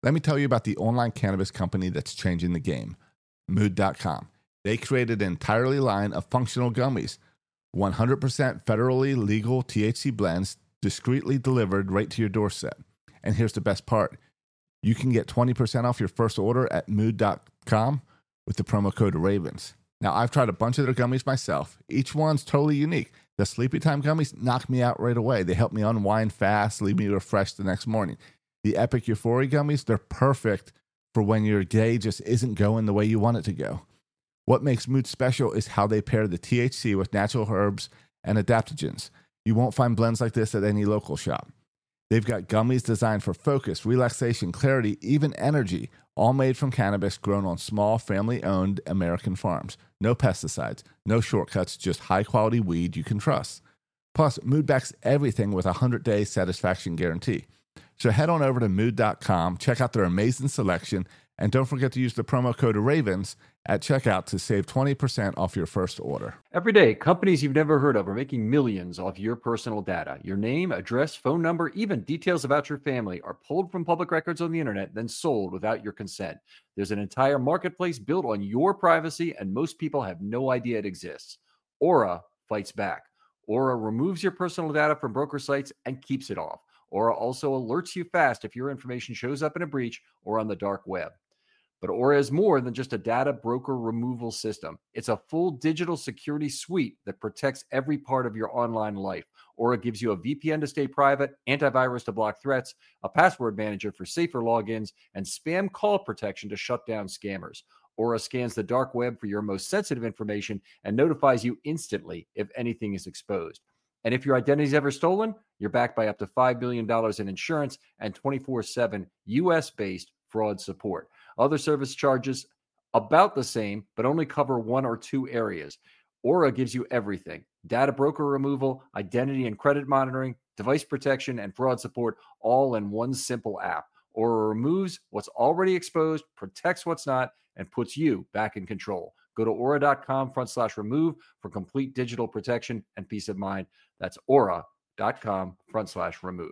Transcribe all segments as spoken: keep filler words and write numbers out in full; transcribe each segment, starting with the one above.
Let me tell you about the online cannabis company that's changing the game, mood dot com. They created an entirely line of functional gummies, one hundred percent federally legal T H C blends discreetly delivered right to your doorstep. And here's the best part. You can get twenty percent off your first order at mood dot com with the promo code RAVENS. Now, I've tried a bunch of their gummies myself. Each one's totally unique. The Sleepy Time gummies knock me out right away. They help me unwind fast, leave me refreshed the next morning. The Epic Euphoria gummies, they're perfect for when your day just isn't going the way you want it to go. What makes Mood special is how they pair the T H C with natural herbs and adaptogens. You won't find blends like this at any local shop. They've got gummies designed for focus, relaxation, clarity, even energy, all made from cannabis grown on small, family-owned American farms. No pesticides, no shortcuts, just high-quality weed you can trust. Plus, Mood backs everything with a hundred-day satisfaction guarantee. So head on over to mood dot com, check out their amazing selection, and don't forget to use the promo code RAVENS at checkout to save twenty percent off your first order. Every day, companies you've never heard of are making millions off your personal data. Your name, address, phone number, even details about your family are pulled from public records on the internet, then sold without your consent. There's an entire marketplace built on your privacy, and most people have no idea it exists. Aura fights back. Aura removes your personal data from broker sites and keeps it off. Aura also alerts you fast if your information shows up in a breach or on the dark web. But Aura is more than just a data broker removal system. It's a full digital security suite that protects every part of your online life. Aura gives you a V P N to stay private, antivirus to block threats, a password manager for safer logins, and spam call protection to shut down scammers. Aura scans the dark web for your most sensitive information and notifies you instantly if anything is exposed. And if your identity is ever stolen, you're backed by up to five billion dollars in insurance and twenty-four seven U S-based fraud support. Other service charges about the same, but only cover one or two areas. Aura gives you everything: data broker removal, identity and credit monitoring, device protection, and fraud support, all in one simple app. Aura removes what's already exposed, protects what's not, and puts you back in control. Go to aura.com front slash remove for complete digital protection and peace of mind. That's aura.com front slash remove.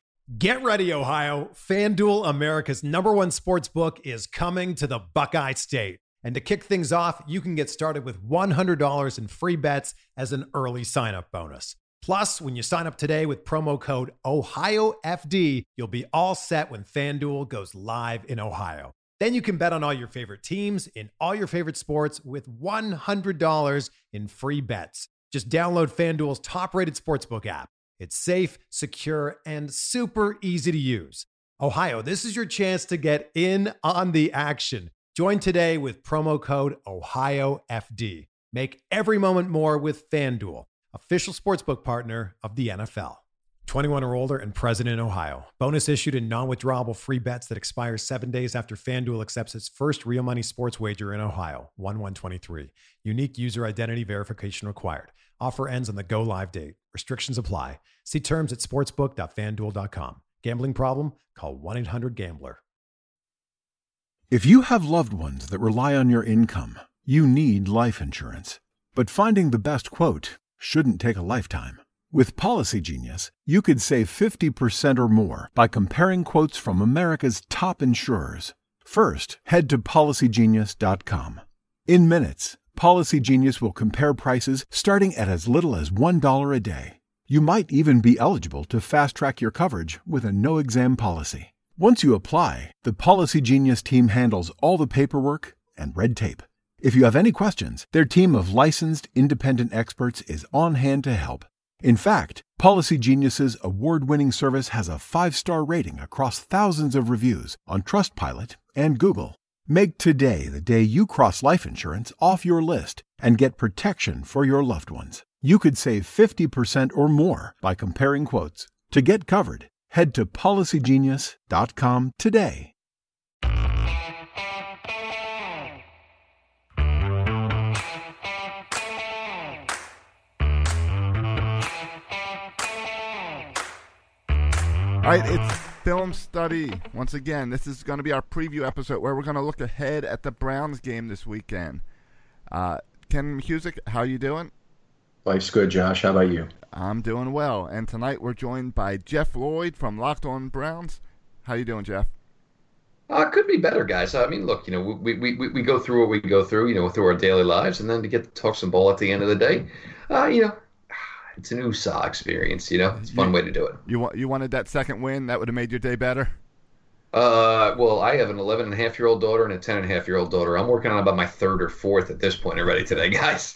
Get ready, Ohio. FanDuel, America's number one sports book, is coming to the Buckeye State. And to kick things off, you can get started with one hundred dollars in free bets as an early sign-up bonus. Plus, when you sign up today with promo code Ohio F D, you'll be all set when FanDuel goes live in Ohio. Then you can bet on all your favorite teams in all your favorite sports with one hundred dollars in free bets. Just download FanDuel's top-rated sportsbook app. It's safe, secure, and super easy to use. Ohio, this is your chance to get in on the action. Join today with promo code Ohio F D. Make every moment more with FanDuel, official sportsbook partner of the N F L. twenty-one or older and present in Ohio. Bonus issued in non-withdrawable free bets that expire seven days after FanDuel accepts its first real money sports wager in Ohio. one one twenty-three. Unique user identity verification required. Offer ends on the go live date. Restrictions apply. See terms at sportsbook dot fanduel dot com. Gambling problem? Call one eight hundred gambler. If you have loved ones that rely on your income, you need life insurance. But finding the best quote shouldn't take a lifetime. With Policy Genius, you could save fifty percent or more by comparing quotes from America's top insurers. First, head to policy genius dot com. In minutes, Policy Genius will compare prices starting at as little as one dollar a day. You might even be eligible to fast-track your coverage with a no-exam policy. Once you apply, the Policy Genius team handles all the paperwork and red tape. If you have any questions, their team of licensed independent experts is on hand to help. In fact, Policy Genius's award-winning service has a five-star rating across thousands of reviews on Trustpilot and Google. Make today the day you cross life insurance off your list and get protection for your loved ones. You could save fifty percent or more by comparing quotes. To get covered, head to policy genius dot com today. All right, it's Film Study. Once again, this is going to be our preview episode where we're going to look ahead at the Browns game this weekend. Uh, Ken Music, how you doing? Life's good, Josh. How about you? I'm doing well. And tonight we're joined by Jeff Lloyd from Locked On Browns. How you doing, Jeff? Uh, could be better, guys. I mean, look, you know, we, we, we, we go through what we go through, you know, through our daily lives, and then to get to talk some ball at the end of the day, uh, you know, it's an U S A experience, you know. It's a fun you, way to do it. You want you wanted that second win? That would have made your day better? Uh, well, I have an eleven and a half year old daughter and a ten and a half year old daughter. I'm working on about my third or fourth at this point already today, guys.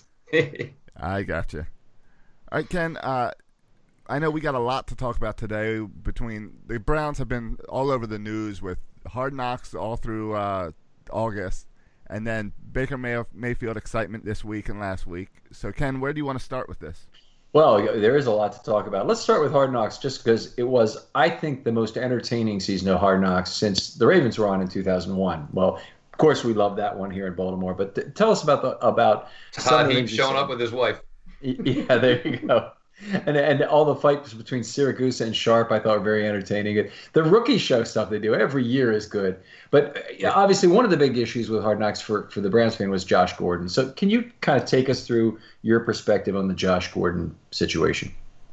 I got you. All right, Ken, uh, I know we got a lot to talk about today. Between the Browns have been all over the news with Hard Knocks all through uh, August, and then Baker May- Mayfield excitement this week and last week. So, Ken, where do you want to start with this? Well, there is a lot to talk about. Let's start with Hard Knocks just because it was, I think, the most entertaining season of Hard Knocks since the Ravens were on in two thousand one. Well, of course, we love that one here in Baltimore. But th- tell us about the about Todd Heap showing up with his wife. Yeah, there you go. And and all the fights between Syracuse and Sharp I thought were very entertaining. The rookie show stuff they do every year is good. But uh, obviously one of the big issues with Hard Knocks for, for the Browns fan was Josh Gordon. So can you kind of take us through your perspective on the Josh Gordon situation?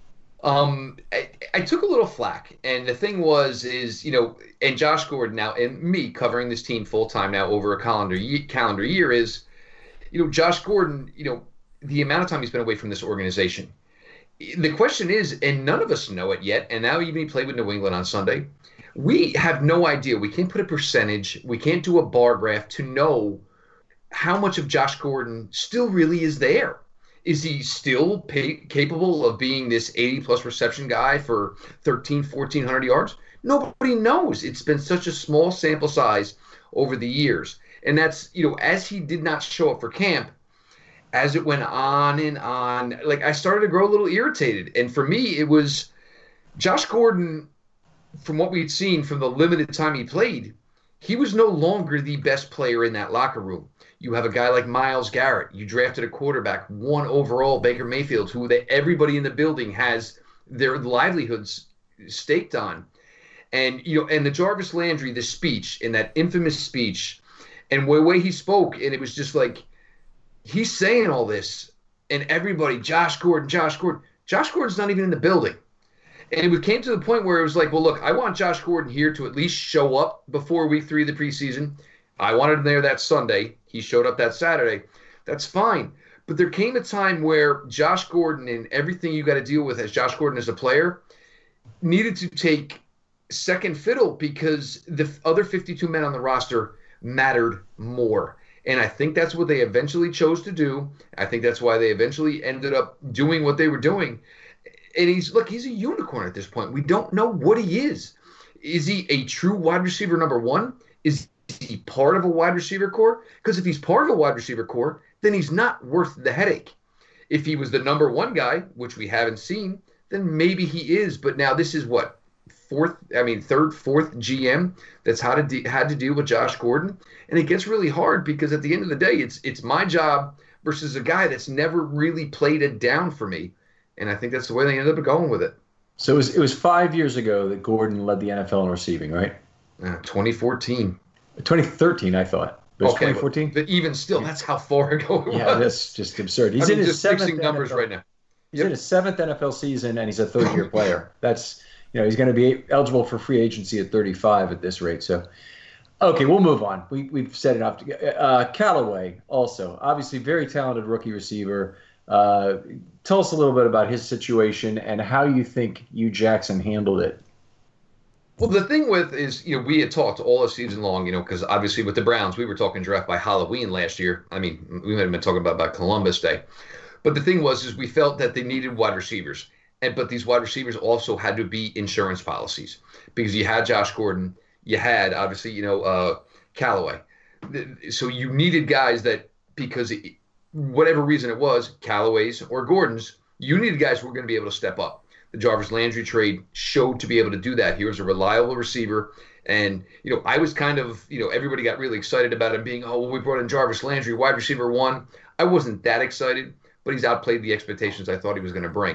Um, I, I took a little flack, and the thing was, is you know, and Josh Gordon now, and me covering this team full time now over a calendar ye- calendar year is, you know, Josh Gordon, you know, the amount of time he's been away from this organization. The question is, and none of us know it yet, and now even he played with New England on Sunday, we have no idea. We can't put a percentage. We can't do a bar graph to know how much of Josh Gordon still really is there. Is he still pay, capable of being this eighty-plus reception guy for thirteen, fourteen hundred yards? Nobody knows. It's been such a small sample size over the years. And that's, you know, as he did not show up for camp, as it went on and on, like I started to grow a little irritated. And for me, it was Josh Gordon, from what we'd seen from the limited time he played, he was no longer the best player in that locker room. You have a guy like Myles Garrett. You drafted a quarterback, one overall, Baker Mayfield, who they, everybody in the building has their livelihoods staked on. And, you know, and the Jarvis Landry, the speech, in that infamous speech, and the way he spoke, and it was just like, he's saying all this, and everybody, Josh Gordon, Josh Gordon. Josh Gordon's not even in the building. And it came to the point where it was like, well, look, I want Josh Gordon here to at least show up before week three of the preseason. I wanted him there that Sunday. He showed up that Saturday. That's fine. But there came a time where Josh Gordon and everything you got to deal with as Josh Gordon as a player needed to take second fiddle because the other fifty-two men on the roster mattered more. And I think that's what they eventually chose to do. I think that's why they eventually ended up doing what they were doing. And he's, look, he's a unicorn at this point. We don't know what he is. Is he a true wide receiver number one? Is he part of a wide receiver core? Because if he's part of a wide receiver core, then he's not worth the headache. If he was the number one guy, which we haven't seen, then maybe he is. But now this is what? Fourth, I mean, third, fourth G M that's had to de- had to deal with Josh Gordon, and it gets really hard because at the end of the day, it's it's my job versus a guy that's never really played it down for me, and I think that's the way they ended up going with it. So it was it was five years ago that Gordon led the N F L in receiving, right? Uh, twenty fourteen, twenty thirteen, I thought. It was okay, twenty fourteen. But, but even still, that's how far ago it yeah, was. that's just absurd. He's I mean, in his just seventh fixing numbers N F L right now. He's Yep. in his seventh N F L season, and he's a third-year player. That's You know, he's going to be eligible for free agency at thirty-five at this rate. So, okay, we'll move on. We, we've said enough. Uh, Callaway, also, obviously very talented rookie receiver. Uh, tell us a little bit about his situation and how you think Hugh Jackson handled it. Well, the thing with is, you know, we had talked all the season long, you know, because obviously with the Browns, we were talking draft by Halloween last year. I mean, we might have been talking about by Columbus Day. But the thing was, is we felt that they needed wide receivers. And, but these wide receivers also had to be insurance policies because you had Josh Gordon, you had obviously, you know, uh, Callaway. So you needed guys that, because it, whatever reason it was, Callaway's or Gordon's, you needed guys who were going to be able to step up. The Jarvis Landry trade showed to be able to do that. He was a reliable receiver. And, you know, I was kind of, you know, everybody got really excited about him being, oh, well, we brought in Jarvis Landry, wide receiver one. I wasn't that excited, but he's outplayed the expectations I thought he was going to bring.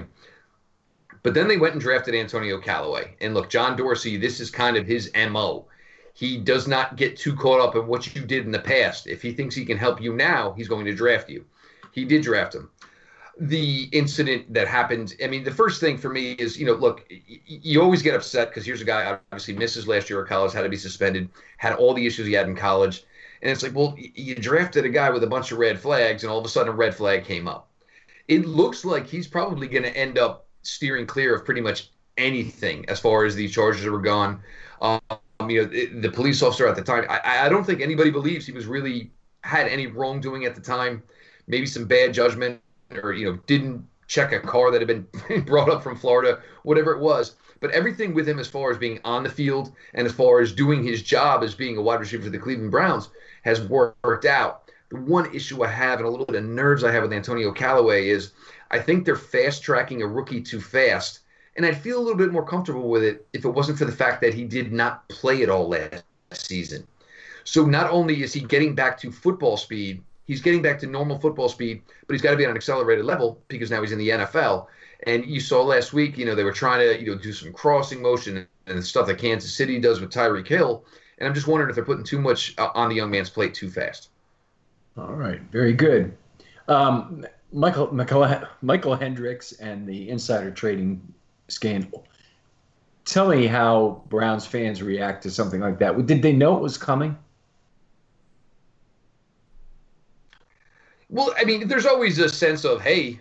But then they went and drafted Antonio Callaway. And look, John Dorsey, this is kind of his M O. He does not get too caught up in what you did in the past. If he thinks he can help you now, he's going to draft you. He did draft him. the incident that happened, I mean, the first thing for me is, you know, look, y- you always get upset because here's a guy obviously misses last year of college, had to be suspended, had all the issues he had in college. And it's like, well, you drafted a guy with a bunch of red flags, and all of a sudden a red flag came up. It looks like he's probably going to end up steering clear of pretty much anything as far as these charges were gone. Um, you know, the, the police officer at the time, I, I don't think anybody believes he was really had any wrongdoing at the time, maybe some bad judgment, or, you know, didn't check a car that had been brought up from Florida, whatever it was. But everything with him as far as being on the field and as far as doing his job as being a wide receiver for the Cleveland Browns has worked out. The one issue I have and a little bit of nerves I have with Antonio Callaway is I think they're fast-tracking a rookie too fast. And I'd feel a little bit more comfortable with it if it wasn't for the fact that he did not play at all last season. So not only is he getting back to football speed, he's getting back to normal football speed, but he's got to be on an accelerated level because now he's in the N F L. And you saw last week, you know, they were trying to, you know, do some crossing motion and the stuff that Kansas City does with Tyreek Hill. And I'm just wondering if they're putting too much uh, on the young man's plate too fast. All right, very good. Um, Michael, Michael Michael Hendricks and the insider trading scandal. Tell me how Browns fans react to something like that. Did they know it was coming? Well, I mean, there's always a sense of, hey,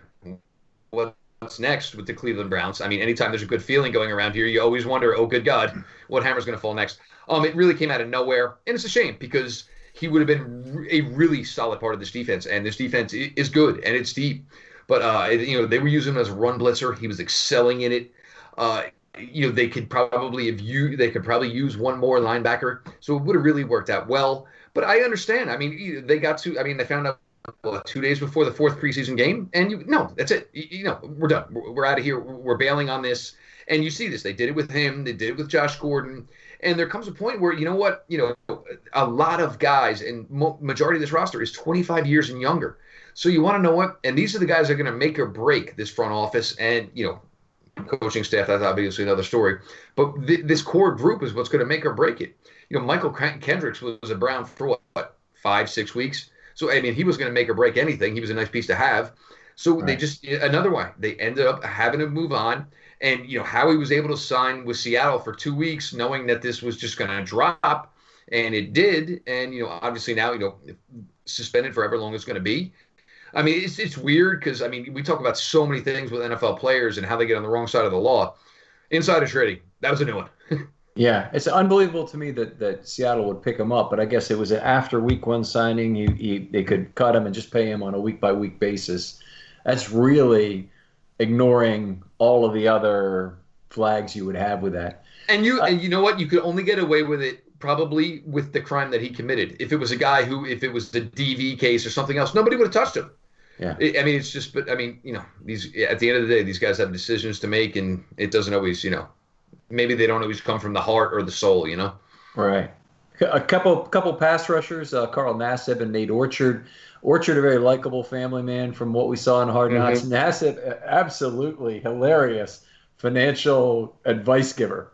what's next with the Cleveland Browns? I mean, anytime there's a good feeling going around here, you always wonder, oh, good God, what hammer's going to fall next? Um, it really came out of nowhere, and it's a shame because he would have been a really solid part of this defense, and this defense is good, and it's deep. But, uh, you know, they were using him as a run blitzer. He was excelling in it. Uh, you know, they could probably have you they could probably use one more linebacker, so it would have really worked out well. But I understand. I mean, they got to. I mean, they found out well, two days before the fourth preseason game, and you no, that's it. You, you know, we're done. We're, we're out of here. We're bailing on this. And you see this. They did it with him. They did it with Josh Gordon. And there comes a point where, you know what, you know, a lot of guys, and mo- majority of this roster is twenty-five years and younger. So you want to know what? And these are the guys that are going to make or break this front office and, you know, coaching staff. That's obviously another story. But th- this core group is what's going to make or break it. You know, Michael Kendricks was a Brown for what, five, six weeks? So, I mean, he was going to make or break anything. He was a nice piece to have. So right. They just, another one, they ended up having to move on. And, you know, Howie was able to sign with Seattle for two weeks, knowing that this was just going to drop. And it did. And, you know, obviously now, you know, suspended for however long it's going to be. I mean, it's it's weird because, I mean, we talk about so many things with N F L players and how they get on the wrong side of the law. Insider trading, that was a new one. Yeah, it's unbelievable to me that, that Seattle would pick him up, but I guess it was after week one signing, he, he, they could cut him and just pay him on a week-by-week basis. That's really ignoring all of the other flags you would have with that. And you uh, and you know what? You could only get away with it probably with the crime that he committed. If it was a guy who, if it was the D V case or something else, nobody would have touched him. Yeah. I mean, it's just, but I mean, you know, these, at the end of the day, these guys have decisions to make, and it doesn't always, you know, maybe they don't always come from the heart or the soul, you know? Right. A couple couple pass rushers, uh, Carl Nassib and Nate Orchard. Orchard, a very likable family man from what we saw in Hard Knocks. Mm-hmm. Nassib, absolutely hilarious financial advice giver.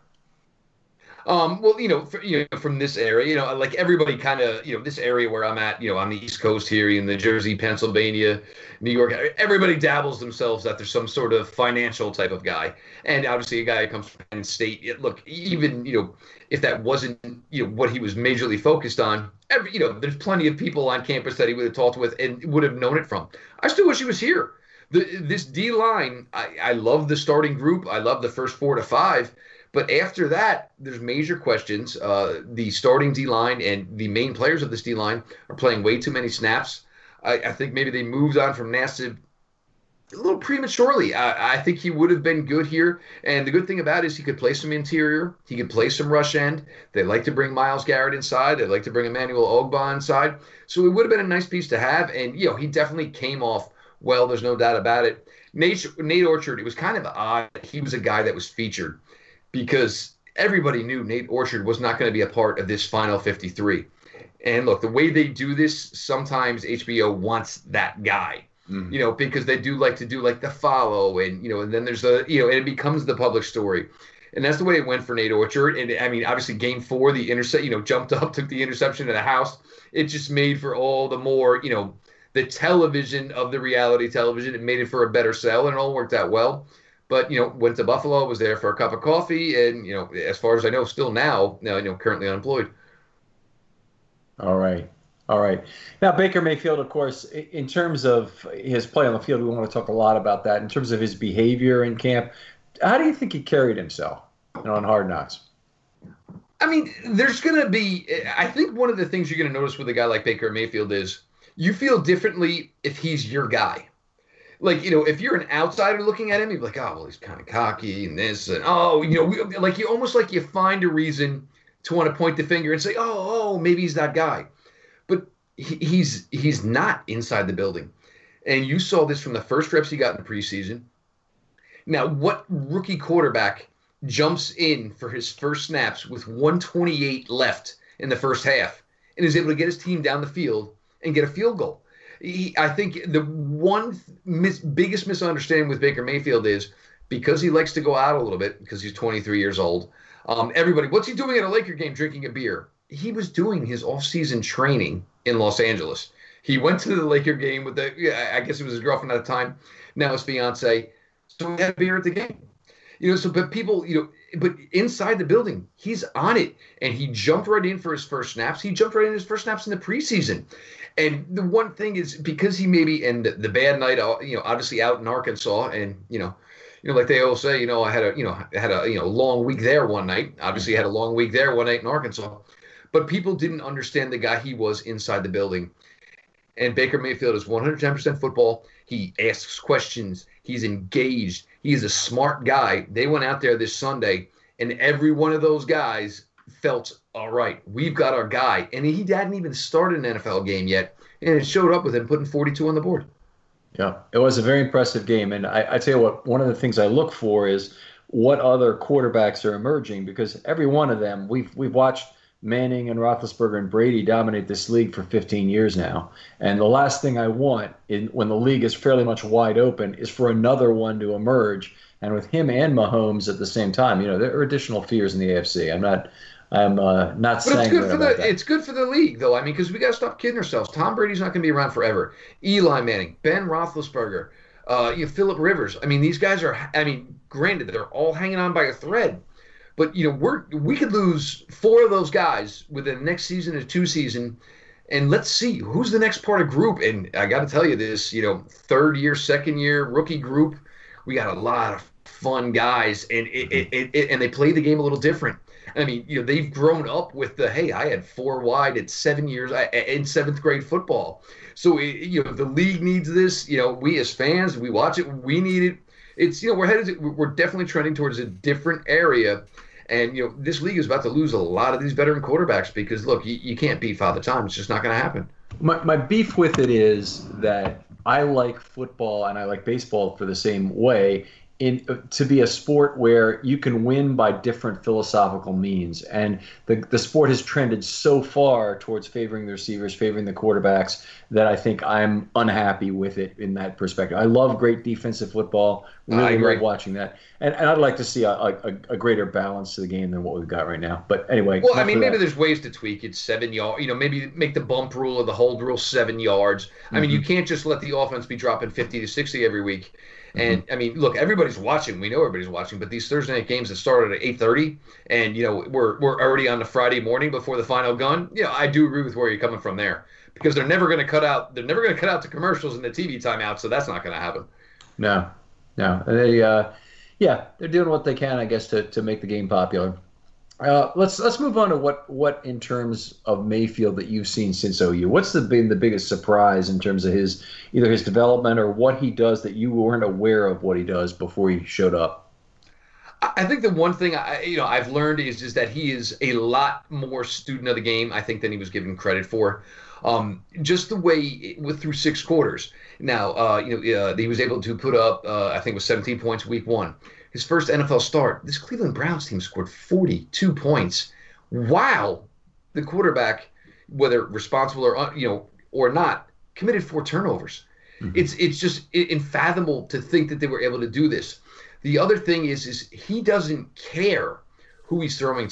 Um, well, you know, for, you know, from this area, you know, like everybody kind of, you know, this area where I'm at, you know, on the East Coast here in the Jersey, Pennsylvania, New York, everybody dabbles themselves that there's some sort of financial type of guy. And obviously a guy who comes from Penn State, it, look, even, you know, if that wasn't, you know, what he was majorly focused on, every, you know, there's plenty of people on campus that he would have talked with and would have known it from. I still wish he was here. The, this D line, I, I love the starting group. I love the first four to five. But after that, there's major questions. Uh, the starting D-line and the main players of this D-line are playing way too many snaps. I, I think maybe they moved on from Nassib a little prematurely. I, I think he would have been good here. And the good thing about it is he could play some interior. He could play some rush end. They like to bring Myles Garrett inside. They like to bring Emmanuel Ogbah inside. So it would have been a nice piece to have. And, you know, he definitely came off well. There's no doubt about it. Nate, Nate Orchard, it was kind of odd. He was a guy that was featured, because everybody knew Nate Orchard was not going to be a part of this final fifty-three. And look, the way they do this, sometimes H B O wants that guy, mm-hmm. you know, because they do like to do like the follow and, you know, and then there's the, you know, and it becomes the public story. And that's the way it went for Nate Orchard. And I mean, obviously game four, the intercept, you know, jumped up, took the interception to the house. It just made for all the more, you know, the television of the reality television. It made it for a better sell, and it all worked out well. But, you know, went to Buffalo, was there for a cup of coffee, and, you know, as far as I know, still now, you know, currently unemployed. All right. All right. Now, Baker Mayfield, of course, in terms of his play on the field, we want to talk a lot about that. In terms of his behavior in camp, how do you think he carried himself, you know, on Hard Knocks? I mean, there's going to be – I think one of the things you're going to notice with a guy like Baker Mayfield is you feel differently if he's your guy. Like, you know, if you're an outsider looking at him, you're like, oh, well, he's kind of cocky and this and, oh, you know, we, like you almost like you find a reason to want to point the finger and say, oh, oh, maybe he's that guy. But he, he's he's not inside the building. And you saw this from the first reps he got in the preseason. Now, what rookie quarterback jumps in for his first snaps with one twenty-eight left in the first half and is able to get his team down the field and get a field goal? He, I think the one mis- biggest misunderstanding with Baker Mayfield is because he likes to go out a little bit because he's twenty-three years old. Um, everybody, what's he doing at a Laker game drinking a beer? He was doing his off-season training in Los Angeles. He went to the Laker game with the, I guess it was his girlfriend at the time, now his fiance. So he had a beer at the game. You know, so, but people, you know, but inside the building, he's on it. And he jumped right in for his first snaps. He jumped right in his first snaps in the preseason. And the one thing is because he maybe, and the, the bad night, you know, obviously out in Arkansas, and, you know, you know, like they all say, you know, I had a, you know, I had a, you know, long week there one night. Obviously had a long week there one night in Arkansas. But people didn't understand the guy he was inside the building. And Baker Mayfield is one hundred ten percent football. He asks questions. He's engaged. He's a smart guy. They went out there this Sunday, and every one of those guys felt, all right, we've got our guy. And he hadn't even started an N F L game yet, and it showed up with him putting forty-two on the board. Yeah, it was a very impressive game. And I, I tell you what, one of the things I look for is what other quarterbacks are emerging, because every one of them, we've we've watched Manning and Roethlisberger and Brady dominate this league for fifteen years now. And the last thing I want in, when the league is fairly much wide open is for another one to emerge. And with him and Mahomes at the same time, you know, there are additional fears in the A F C. I'm not I'm uh, not saying it's good for the that. It's good for the league, though. I mean, because we got to stop kidding ourselves. Tom Brady's not going to be around forever. Eli Manning, Ben Roethlisberger, uh, you know, Phillip Rivers. I mean, these guys are, I mean, granted, they're all hanging on by a thread. But, you know, we're we could lose four of those guys within the next season or two season, and let's see who's the next part of group. And I got to tell you this, you know, third year, second year rookie group, we got a lot of fun guys, and it, it, it, it and they play the game a little different. I mean, you know, they've grown up with the, hey, I had four wide at seven years in seventh grade football. So, it, you know, the league needs this. You know, we as fans, we watch it, we need it. It's, you know, we're headed, to, we're definitely trending towards a different area. And, you know, this league is about to lose a lot of these veteran quarterbacks because, look, you, you can't beat Father Time. It's just not going to happen. My, my beef with it is that I like football and I like baseball for the same way. In, to be a sport where you can win by different philosophical means. And the, the sport has trended so far towards favoring the receivers, favoring the quarterbacks, that I think I'm unhappy with it in that perspective. I love great defensive football. Really love watching that. And, and I'd like to see a, a, a greater balance to the game than what we've got right now. But anyway. Well, I mean, maybe that. There's ways to tweak it. Seven yards, you know, maybe make the bump rule or the hold rule seven yards. I mm-hmm. mean, you can't just let the offense be dropping fifty to sixty every week. And, I mean, look, everybody's watching. We know everybody's watching. But these Thursday night games that started at eight thirty, and, you know, we're we're already on the Friday morning before the final gun, you know, I do agree with where you're coming from there. Because they're never going to cut out they're never going to cut out the commercials and the T V timeout, so that's not going to happen. No, no. They, uh, yeah, they're doing what they can, I guess, to, to make the game popular. Uh, let's let's move on to what, what in terms of Mayfield that you've seen since O U. What's the, been the biggest surprise in terms of his either his development or what he does that you weren't aware of what he does before he showed up? I think the one thing I, you know I've learned is is that he is a lot more student of the game, I think, than he was given credit for. Um, just the way it went through six quarters. Now, uh, you know, uh, he was able to put up, uh, I think, it was seventeen points week one. His first N F L start, this Cleveland Browns team scored forty-two points. Wow. The quarterback, whether responsible or, you know, or not, committed four turnovers. Mm-hmm. It's it's just unfathomable to think that they were able to do this. The other thing is, is he doesn't care who he's throwing to.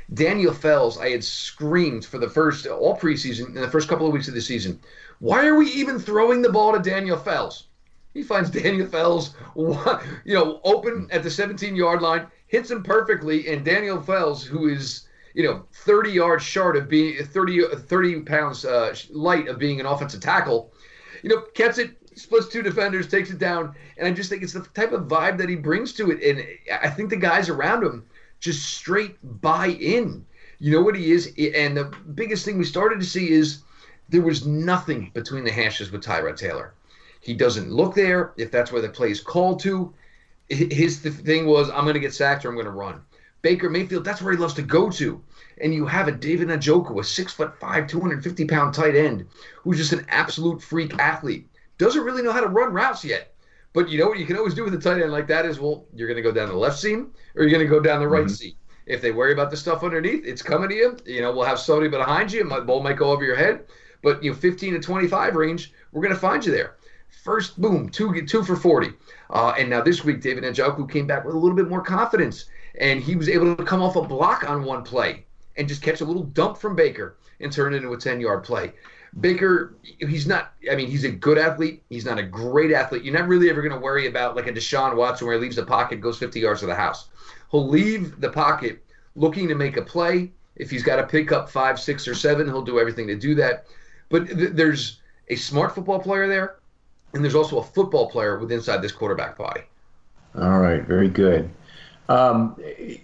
Daniel Fells, I had screamed for the first, all preseason, in the first couple of weeks of the season, why are we even throwing the ball to Daniel Fells? He finds Daniel Fells, you know, open at the seventeen-yard line, hits him perfectly, and Daniel Fells, who is, you know, thirty yards short of being, thirty, thirty pounds uh, light of being an offensive tackle, you know, gets it, splits two defenders, takes it down, and I just think it's the type of vibe that he brings to it, and I think the guys around him just straight buy in. You know what he is? And the biggest thing we started to see is there was nothing between the hashes with Tyrod Taylor. He doesn't look there if that's where the play is called to. His thing was, I'm going to get sacked or I'm going to run. Baker Mayfield, that's where he loves to go to. And you have a David Njoku, a six foot five, two hundred fifty pound tight end, who's just an absolute freak athlete. Doesn't really know how to run routes yet. But you know what you can always do with a tight end like that is, well, you're going to go down the left seam or you're going to go down the right mm-hmm. seam. If they worry about the stuff underneath, it's coming to you. You know, we'll have somebody behind you. The ball might go over your head. But, you know, fifteen to twenty-five range, we're going to find you there. First, boom, two two for forty. Uh, and now this week, David Njoku came back with a little bit more confidence. And he was able to come off a block on one play and just catch a little dump from Baker and turn it into a ten-yard play. Baker, he's not, I mean, he's a good athlete. He's not a great athlete. You're not really ever going to worry about like a Deshaun Watson where he leaves the pocket, goes fifty yards to the house. He'll leave the pocket looking to make a play. If he's got to pick up five, six, or seven, he'll do everything to do that. But th- there's a smart football player there, and there's also a football player with inside this quarterback body. All right, very good. Um,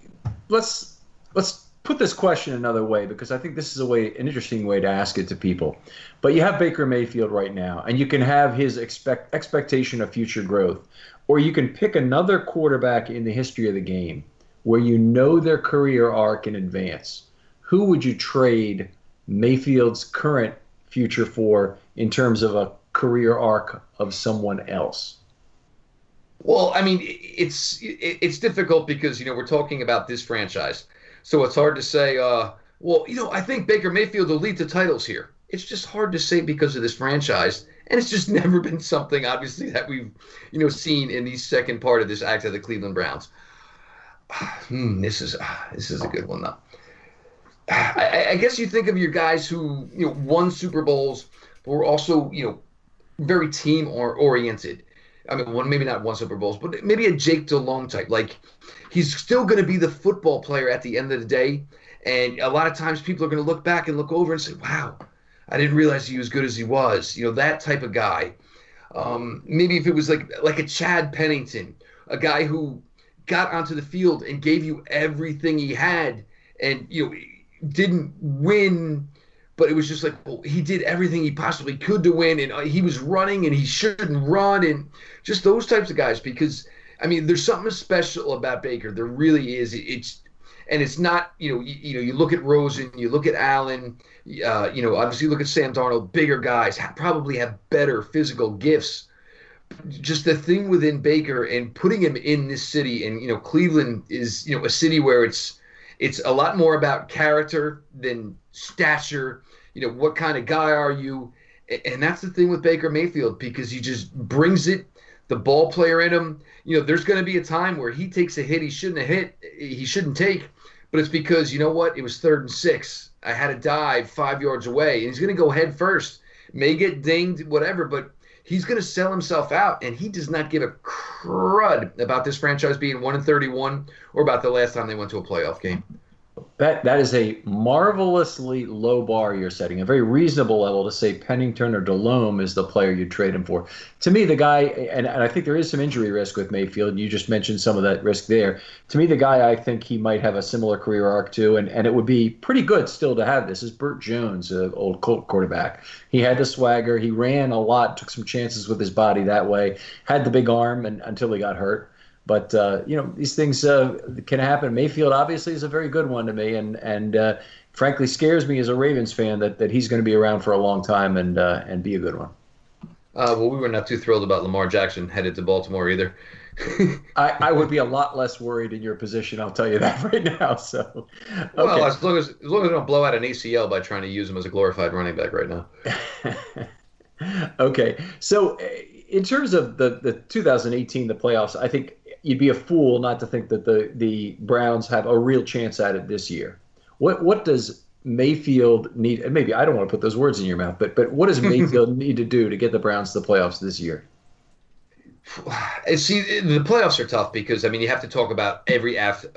let's let's put this question another way, because I think this is a way, an interesting way to ask it to people. But you have Baker Mayfield right now, and you can have his expect expectation of future growth, or you can pick another quarterback in the history of the game where you know their career arc in advance. Who would you trade Mayfield's current future for in terms of a career arc of someone else? Well, I mean, it's it's difficult because, you know, we're talking about this franchise. So it's hard to say, uh, well, you know, I think Baker Mayfield will lead to titles here. It's just hard to say because of this franchise. And it's just never been something, obviously, that we've, you know, seen in the second part of this act of the Cleveland Browns. Hmm, this is this is a good one, though. I, I guess you think of your guys who, you know, won Super Bowls, but were also, you know, very team or oriented. I mean, one maybe not one Super Bowls, but maybe a Jake Delhomme type. Like, he's still going to be the football player at the end of the day. And a lot of times people are going to look back and look over and say, wow, I didn't realize he was good as he was. You know, that type of guy. Um, maybe if it was like like a Chad Pennington, a guy who got onto the field and gave you everything he had and, you know, didn't win, but it was just like, well, he did everything he possibly could to win, and he was running and he shouldn't run, and just those types of guys. Because, I mean, there's something special about Baker. There really is. It's and it's not, you know, you, you know, you look at Rosen, you look at Allen, uh, you know, obviously you look at Sam Darnold, bigger guys ha- probably have better physical gifts. Just the thing within Baker and putting him in this city, and, you know, Cleveland is, you know, a city where it's it's a lot more about character than stature. You know, what kind of guy are you? And that's the thing with Baker Mayfield, because he just brings it, the ball player in him. You know, there's going to be a time where he takes a hit he shouldn't have hit, he shouldn't take, but it's because, you know what, it was third and six. I had a dive five yards away, and he's going to go head first. May get dinged, whatever, but he's going to sell himself out, and he does not give a crud about this franchise being one and thirty-one or about the last time they went to a playoff game. That that is a marvelously low bar you're setting, a very reasonable level to say Pennington or Delhomme is the player you trade him for. To me, the guy, and, and I think there is some injury risk with Mayfield. You just mentioned some of that risk there. To me, the guy I think he might have a similar career arc to, and, and it would be pretty good still to have this, is Burt Jones, an old Colt quarterback. He had the swagger. He ran a lot, took some chances with his body that way, had the big arm and, until he got hurt. But, uh, you know, these things uh, can happen. Mayfield obviously is a very good one to me, and, and uh, frankly scares me as a Ravens fan that, that he's going to be around for a long time and uh, and be a good one. Uh, well, we were not too thrilled about Lamar Jackson headed to Baltimore either. I, I would be a lot less worried in your position, I'll tell you that right now. So, okay. Well, as long as, as long as they don't blow out an A C L by trying to use him as a glorified running back right now. Okay, so in terms of the, the two thousand eighteen, the playoffs, I think you'd be a fool not to think that the, the Browns have a real chance at it this year. What what does Mayfield need? And maybe I don't want to put those words in your mouth, but but what does Mayfield need to do to get the Browns to the playoffs this year? See, the playoffs are tough because I mean you have to talk about every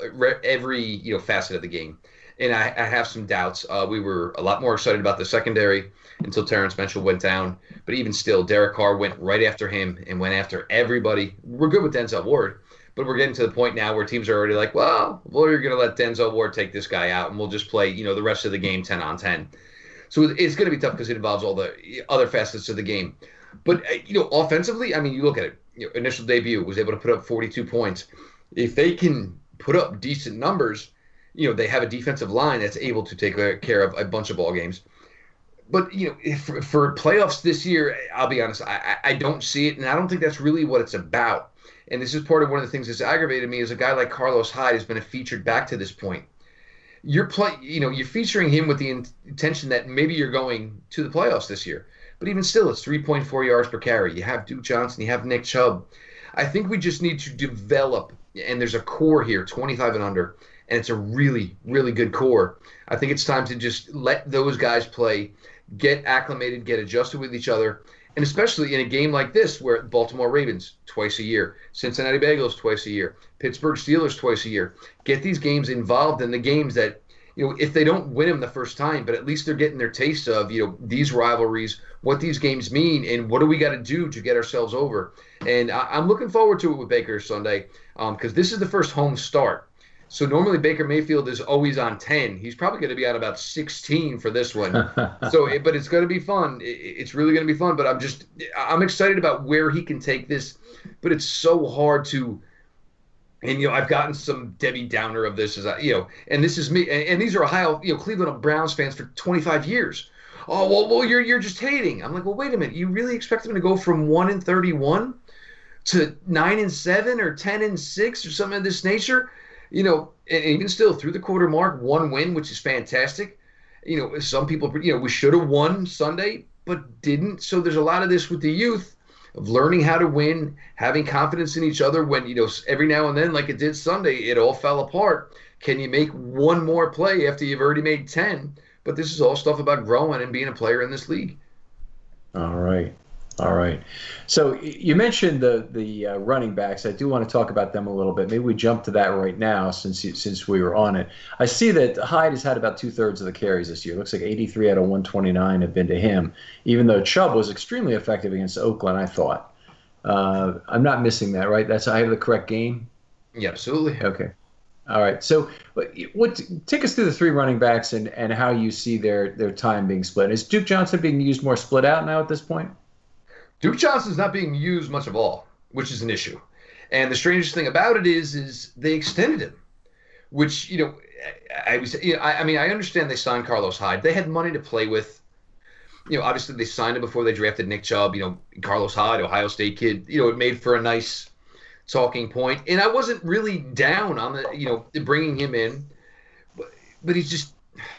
every you know facet of the game, and I, I have some doubts. Uh, we were a lot more excited about the secondary until Terrence Mitchell went down, but even still, Derek Carr went right after him and went after everybody. We're good with Denzel Ward, but we're getting to the point now where teams are already like, well, we're going to let Denzel Ward take this guy out, and we'll just play you know the rest of the game ten on ten. So it's going to be tough because it involves all the other facets of the game. But you know, offensively, I mean, you look at it. You know, initial debut was able to put up forty-two points. If they can put up decent numbers, you know, they have a defensive line that's able to take care of a bunch of ball games. But you know, if, for playoffs this year, I'll be honest, I, I don't see it, and I don't think that's really what it's about. And this is part of one of the things that's aggravated me is a guy like Carlos Hyde has been featured back to this point. You're play, you know, you're featuring him with the intention that maybe you're going to the playoffs this year. But even still, it's three point four yards per carry. You have Duke Johnson, you have Nick Chubb. I think we just need to develop, and there's a core here, twenty-five and under, and it's a really, really good core. I think it's time to just let those guys play, get acclimated, get adjusted with each other, and especially in a game like this where Baltimore Ravens twice a year, Cincinnati Bengals twice a year, Pittsburgh Steelers twice a year. Get these games involved in the games that, you know, if they don't win them the first time, but at least they're getting their taste of, you know, these rivalries, what these games mean, and what do we got to do to get ourselves over. And I, I'm looking forward to it with Baker Sunday because um, this is the first home start. So normally Baker Mayfield is always on ten. He's probably going to be on about sixteen for this one. so, it, but it's going to be fun. It, it's really going to be fun. But I'm just, I'm excited about where he can take this. But it's so hard to. And, you know, I've gotten some Debbie Downer of this, as I, you know, and this is me. And, and these are Ohio, you know, Cleveland Browns fans for twenty-five years. Oh, well, well, you're you're just hating. I'm like, well, wait a minute. You really expect them to go from one and thirty-one to nine and seven or ten and six or something of this nature? You know, and even still through the quarter mark, one win, which is fantastic. You know, some people, you know, we should have won Sunday, but didn't. So there's a lot of this with the youth of learning how to win, having confidence in each other when, you know, every now and then, like it did Sunday, it all fell apart. Can you make one more play after you've already made ten? But this is all stuff about growing and being a player in this league. All right. All right. So you mentioned the the uh, running backs. I do want to talk about them a little bit. Maybe we jump to that right now since you, since we were on it. I see that Hyde has had about two-thirds of the carries this year. It looks like eighty-three out of one twenty-nine have been to him, even though Chubb was extremely effective against Oakland, I thought. Uh, I'm not missing that, right? That's I have the correct game? Yeah, absolutely. Okay. All right. So what, what take us through the three running backs and, and how you see their, their time being split. Is Duke Johnson being used more split out now at this point? Duke Johnson's not being used much of all, which is an issue. And the strangest thing about it is, is they extended him, which, you know, I was, you know, I, I mean, I understand they signed Carlos Hyde. They had money to play with. You know, obviously they signed him before they drafted Nick Chubb. You know, Carlos Hyde, Ohio State kid. You know, it made for a nice talking point. And I wasn't really down on the, you know, bringing him in, but, but he's just,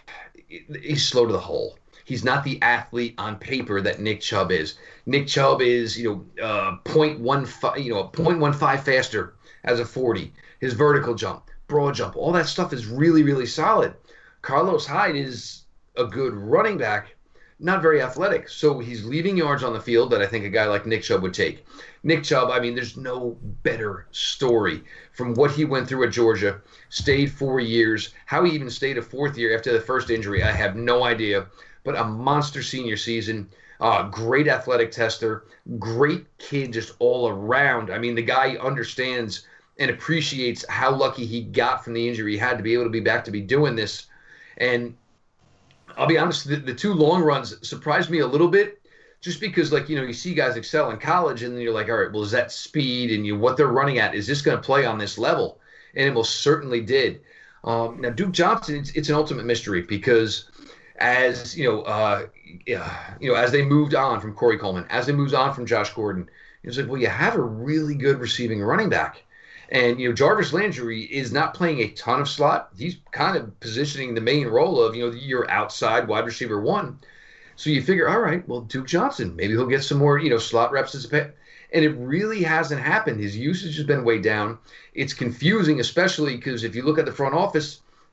he's slow to the hole. He's not the athlete on paper that Nick Chubb is. Nick Chubb is, you know, uh, point one five, you know, point one five faster as a forty. His vertical jump, broad jump, all that stuff is really, really solid. Carlos Hyde is a good running back, not very athletic. So he's leaving yards on the field that I think a guy like Nick Chubb would take. Nick Chubb, I mean, there's no better story from what he went through at Georgia, stayed four years, how he even stayed a fourth year after the first injury, I have no idea. But a monster senior season, uh, great athletic tester, great kid just all around. I mean, the guy understands and appreciates how lucky he got from the injury he had to be able to be back to be doing this. And I'll be honest, the, the two long runs surprised me a little bit just because, like, you know, you see guys excel in college and then you're like, all right, well, is that speed and you what they're running at? Is this going to play on this level? And it most certainly did. Um, now, Duke Johnson, it's, it's an ultimate mystery because – As you know, uh, you know, as they moved on from Corey Coleman, as they moved on from Josh Gordon, it was like, well, you have a really good receiving running back, and you know, Jarvis Landry is not playing a ton of slot. He's kind of positioning the main role of, you know, your outside wide receiver one. So you figure, all right, well, Duke Johnson, maybe he'll get some more, you know, slot reps as a pet. And it really hasn't happened. His usage has been way down. It's confusing, especially because if you look at the front office,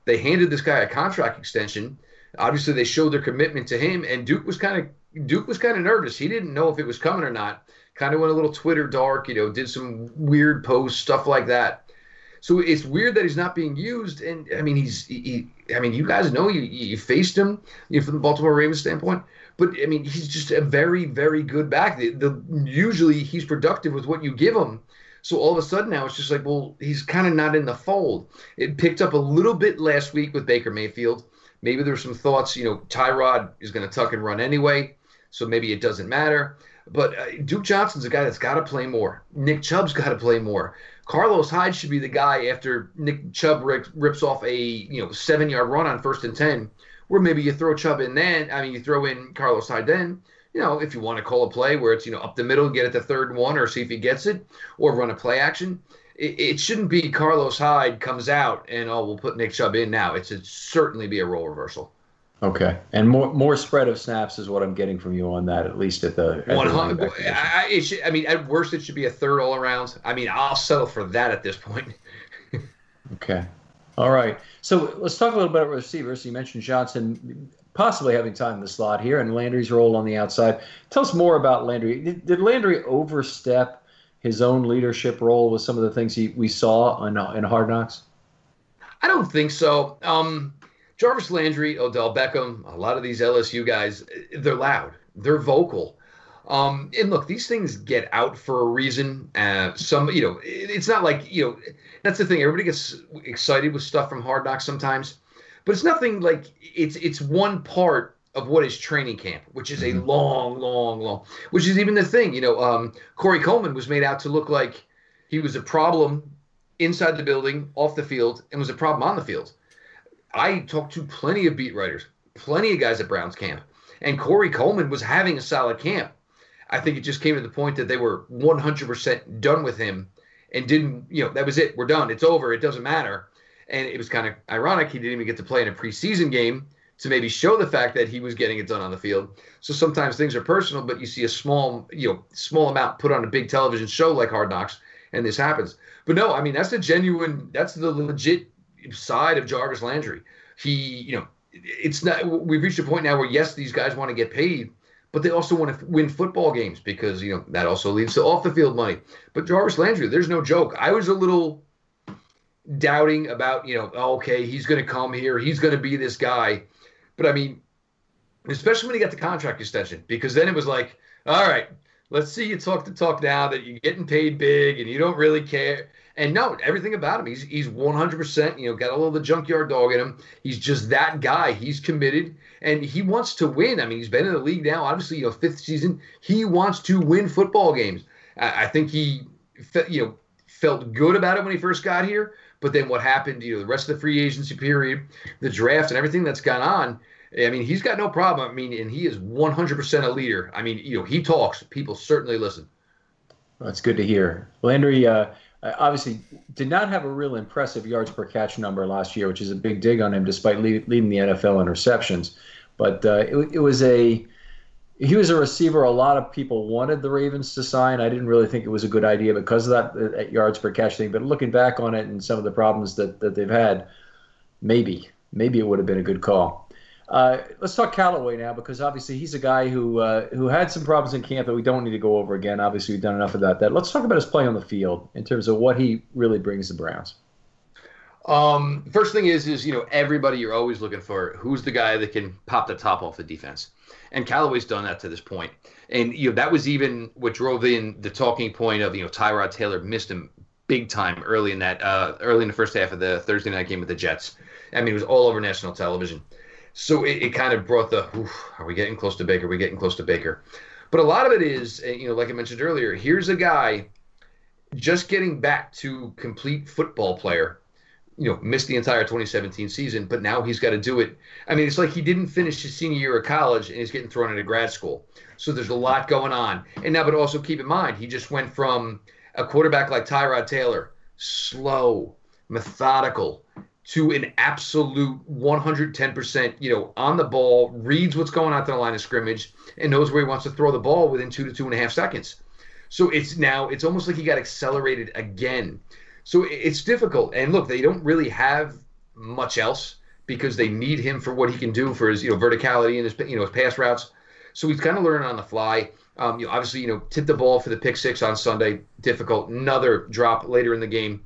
They handed this guy a contract extension. Obviously, they showed their commitment to him, and Duke was kind of Duke was kind of nervous. He didn't know if it was coming or not. Kind of went a little Twitter dark, you know, did some weird posts, stuff like that. So it's weird that he's not being used. And I mean, he's, he, I mean, you guys know you you faced him, you know, from the Baltimore Ravens standpoint. But I mean, he's just a very, very good back. The, the usually he's productive with what you give him. So all of a sudden now it's just like, well, he's kind of not in the fold. It picked up a little bit last week with Baker Mayfield. Maybe there's some thoughts, you know, Tyrod is going to tuck and run anyway, so maybe it doesn't matter. But uh, Duke Johnson's a guy that's got to play more. Nick Chubb's got to play more. Carlos Hyde should be the guy after Nick Chubb rips, rips off a you know seven-yard run on first and ten, where maybe you throw Chubb in then. I mean, you throw in Carlos Hyde then. You know, if you want to call a play where it's you know up the middle, get it to third and one, or see if he gets it, or run a play action. It, it shouldn't be Carlos Hyde comes out and oh we'll put Nick Chubb in now. It should certainly be a role reversal. Okay, and more more spread of snaps is what I'm getting from you on that, at least at the one hundred. I, it should, I mean, at worst, it should be a third all around. I mean, I'll settle for that at this point. Okay, all right. So let's talk a little bit about receivers. You mentioned Johnson possibly having time in the slot here, and Landry's role on the outside. Tell us more about Landry. Did, did Landry overstep his own leadership role with some of the things he, we saw in, in Hard Knocks? I don't think so. Um, Jarvis Landry, Odell Beckham, a lot of these L S U guys, they're loud. They're vocal. Um, and look, these things get out for a reason. Uh, some, you know, it, it's not like, you know, that's the thing. Everybody gets excited with stuff from Hard Knocks sometimes. But it's nothing like it's it's one part of what is training camp, which is a long, long, long, which is even the thing, you know, um, Corey Coleman was made out to look like he was a problem inside the building, off the field, and was a problem on the field. I talked to plenty of beat writers, plenty of guys at Browns camp, and Corey Coleman was having a solid camp. I think it just came to the point that they were one hundred percent done with him and didn't, you know, that was it. We're done. It's over. It doesn't matter. And it was kind of ironic. He didn't even get to play in a preseason game to maybe show the fact that he was getting it done on the field. So sometimes things are personal, but you see a small, you know, small amount put on a big television show like Hard Knocks, and this happens. But no, I mean, that's the genuine, that's the legit side of Jarvis Landry. He, you know, it's not, we've reached a point now where, yes, these guys want to get paid, but they also want to win football games because, you know, that also leads to off the field money. But Jarvis Landry, there's no joke. I was a little doubting about, you know, oh, okay, he's going to come here, he's going to be this guy. But I mean, especially when he got the contract extension, because then it was like, all right, let's see you talk the talk now that you're getting paid big and you don't really care. And no, everything about him, he's he's one hundred percent, you know, got a little of the junkyard dog in him. He's just that guy. He's committed and he wants to win. I mean, he's been in the league now, obviously, you know, fifth season. He wants to win football games. I, I think he, fe- you know, felt good about it when he first got here. But then what happened, you know, the rest of the free agency period, the draft and everything that's gone on, I mean, he's got no problem. I mean, and he is one hundred percent a leader. I mean, you know, he talks. People certainly listen. That's good to hear. Landry uh, obviously did not have a real impressive yards per catch number last year, which is a big dig on him despite lead, leading the N F L in receptions. But uh, it, it was a he was a receiver a lot of people wanted the Ravens to sign. I didn't really think it was a good idea because of that, that yards per catch thing. But looking back on it and some of the problems that, that they've had, maybe, maybe it would have been a good call. Uh, let's talk Callaway now because obviously he's a guy who uh, who had some problems in camp that we don't need to go over again. Obviously, we've done enough of that. That let's talk about his play on the field in terms of what he really brings the Browns. Um, first thing is, is, you know, everybody you're always looking for, who's the guy that can pop the top off the defense. And Callaway's done that to this point. And, you know, that was even what drove in the talking point of, you know, Tyrod Taylor missed him big time early in that, uh, early in the first half of the Thursday night game with the Jets. I mean, it was all over national television. So it, it kind of brought the, are we getting close to Baker? Are we getting close to Baker? But a lot of it is, you know, like I mentioned earlier, here's a guy just getting back to complete football player. You know, missed the entire twenty seventeen season, but now he's got to do it. I mean, it's like he didn't finish his senior year of college and he's getting thrown into grad school. So there's a lot going on. And now, but also keep in mind, he just went from a quarterback like Tyrod Taylor, slow, methodical, to an absolute one hundred ten percent, you know, on the ball, reads what's going on to the line of scrimmage, and knows where he wants to throw the ball within two to two and a half seconds. So it's now, it's almost like he got accelerated again. So it's difficult. And look, they don't really have much else because they need him for what he can do for his, you know, verticality and his, you know, his pass routes. So he's kind of learning on the fly. Um, you know, obviously, you know, tipped the ball for the pick six on Sunday, difficult. Another drop later in the game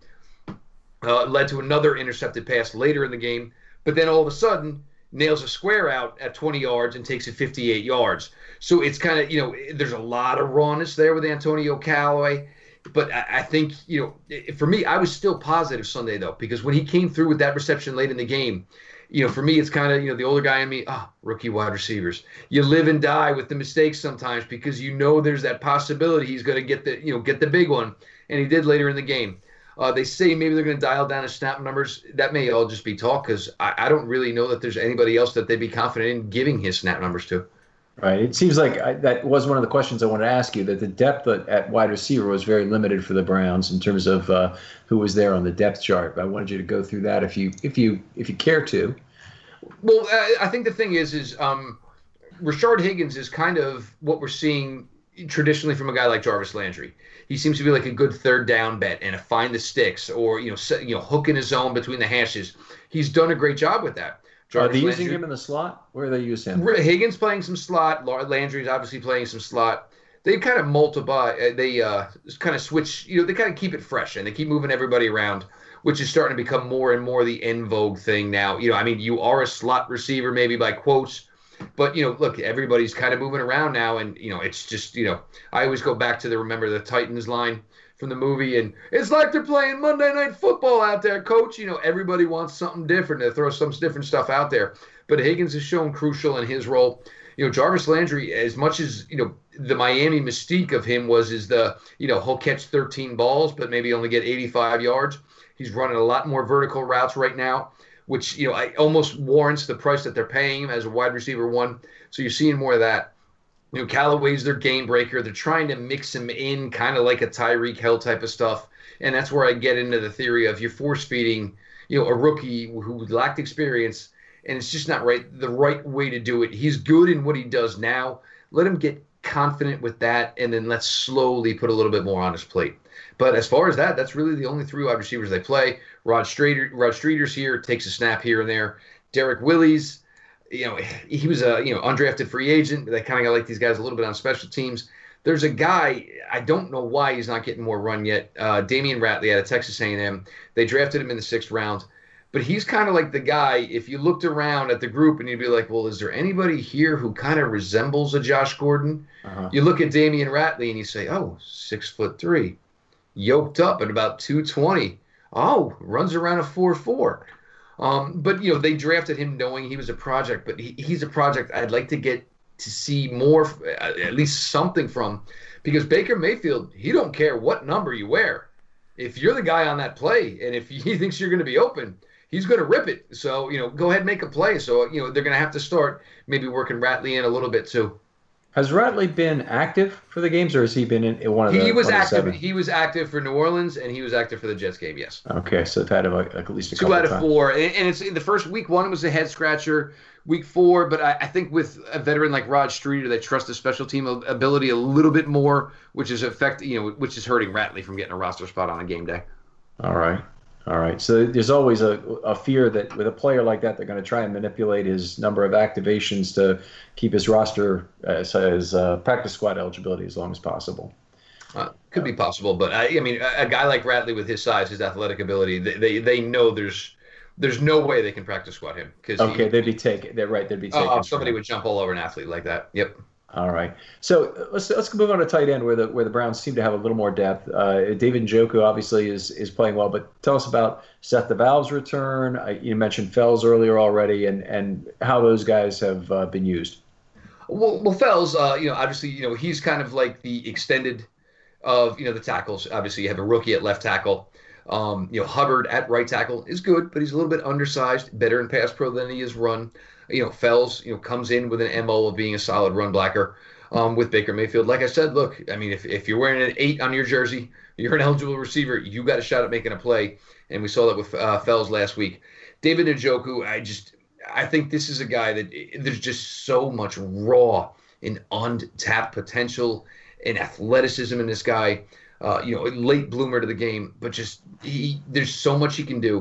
uh, led to another intercepted pass later in the game. But then all of a sudden, nails a square out at twenty yards and takes it fifty-eight yards. So it's kind of, you know, there's a lot of rawness there with Antonio Callaway. But I, I think, you know, for me, I was still positive Sunday, though, because when he came through with that reception late in the game, you know, for me, it's kind of, you know, the older guy in me, ah, oh, rookie wide receivers. You live and die with the mistakes sometimes because you know there's that possibility he's going to get the, you know, get the big one. And he did later in the game. Uh, they say maybe they're going to dial down his snap numbers. That may all just be talk because I, I don't really know that there's anybody else that they'd be confident in giving his snap numbers to. Right. It seems like I, that was one of the questions I wanted to ask you, that the depth at, at wide receiver was very limited for the Browns in terms of uh, who was there on the depth chart. I wanted you to go through that if you if you if you care to. Well, I think the thing is, is um, Rashard Higgins is kind of what we're seeing traditionally from a guy like Jarvis Landry. He seems to be like a good third down bet and a find the sticks or, you know, set, you know, hook in his zone between the hashes. He's done a great job with that. Jarvis Are they Landry, using him in the slot? Where are they using him? Higgins playing some slot. Landry's obviously playing some slot. They kind of multiply. They uh, kind of switch. You know, they kind of keep it fresh and they keep moving everybody around, which is starting to become more and more the en vogue thing now. You know, I mean, you are a slot receiver maybe by quotes, but, you know, look, everybody's kind of moving around now. And, you know, it's just, you know, I always go back to the Remember the Titans line from the movie. And it's like they're playing Monday Night Football out there, coach. You know, everybody wants something different to throw some different stuff out there. But Higgins has shown crucial in his role. You know, Jarvis Landry, as much as, you know, the Miami mystique of him was is the, you know, he'll catch thirteen balls, but maybe only get eighty-five yards. He's running a lot more vertical routes right now, which, you know, I almost warrants the price that they're paying him as a wide receiver one. So you're seeing more of that. You know, Callaway's their game breaker. They're trying to mix him in kind of like a Tyreek Hill type of stuff. And that's where I get into the theory of you're force feeding, you know, a rookie who lacked experience, and it's just not right. The right way to do it. He's good in what he does now. Let him get confident with that, and then let's slowly put a little bit more on his plate. But as far as that, that's really the only three wide receivers they play. Rod Streeter, Rod Streeter's here, takes a snap here and there. Derek Willis, you know, he was a you know undrafted free agent. They kind of got like these guys a little bit on special teams. There's a guy, I don't know why he's not getting more run yet. Uh, Damian Ratley out of Texas A and M. They drafted him in the sixth round. But he's kind of like the guy, if you looked around at the group and you'd be like, well, is there anybody here who kind of resembles a Josh Gordon? Uh-huh. You look at Damian Ratley and you say, oh, six foot three, yoked up at about two twenty. Oh, runs around a four four. Um, but, you know, they drafted him knowing he was a project, but he, he's a project I'd like to get to see more, at least something from, because Baker Mayfield, he don't care what number you wear. If you're the guy on that play and if he thinks you're going to be open, he's going to rip it. So, you know, go ahead and make a play. So, you know, they're going to have to start maybe working Ratley in a little bit too. Has Ratley been active for the games, or has he been in, in one of the He was active. He was active for New Orleans, and he was active for the Jets game, yes. Okay, so they've had like, at least a Two couple out of times. four. And, and it's in the first week one was a head-scratcher. Week four, but I, I think with a veteran like Rod Streeter, they trust the special team ability a little bit more, which is affect, you know, which is hurting Ratley from getting a roster spot on a game day. All right. All right. So there's always a, a fear that with a player like that, they're going to try and manipulate his number of activations to keep his roster as, as uh, practice squad eligibility as long as possible. Uh, could be possible, but I, I mean, a, a guy like Ratley with his size, his athletic ability, they they, they know there's there's no way they can practice squad him. Cause okay, he, they'd be taking. They're right. They'd be taking. Oh, somebody would jump all over an athlete like that. Yep. All right. So let's let's move on to tight end, where the where the Browns seem to have a little more depth. Uh, David Njoku obviously is is playing well, but tell us about Seth DeValve's return. I, you mentioned Fells earlier already, and, and how those guys have uh, been used. Well, well, Fells, uh, you know, obviously, you know, he's kind of like the extended of you know the tackles. Obviously, you have a rookie at left tackle. Um, you know, Hubbard at right tackle is good, but he's a little bit undersized, better in pass pro than he is run. You know, Fells, you know, comes in with an M O of being a solid run blocker um, with Baker Mayfield. Like I said, look, I mean, if, if you're wearing an eight on your jersey, you're an eligible receiver, you got a shot at making a play. And we saw that with uh, Fells last week. David Njoku, I just, I think this is a guy that there's just so much raw and untapped potential and athleticism in this guy. Uh, you know, a late bloomer to the game, but just he, there's so much he can do.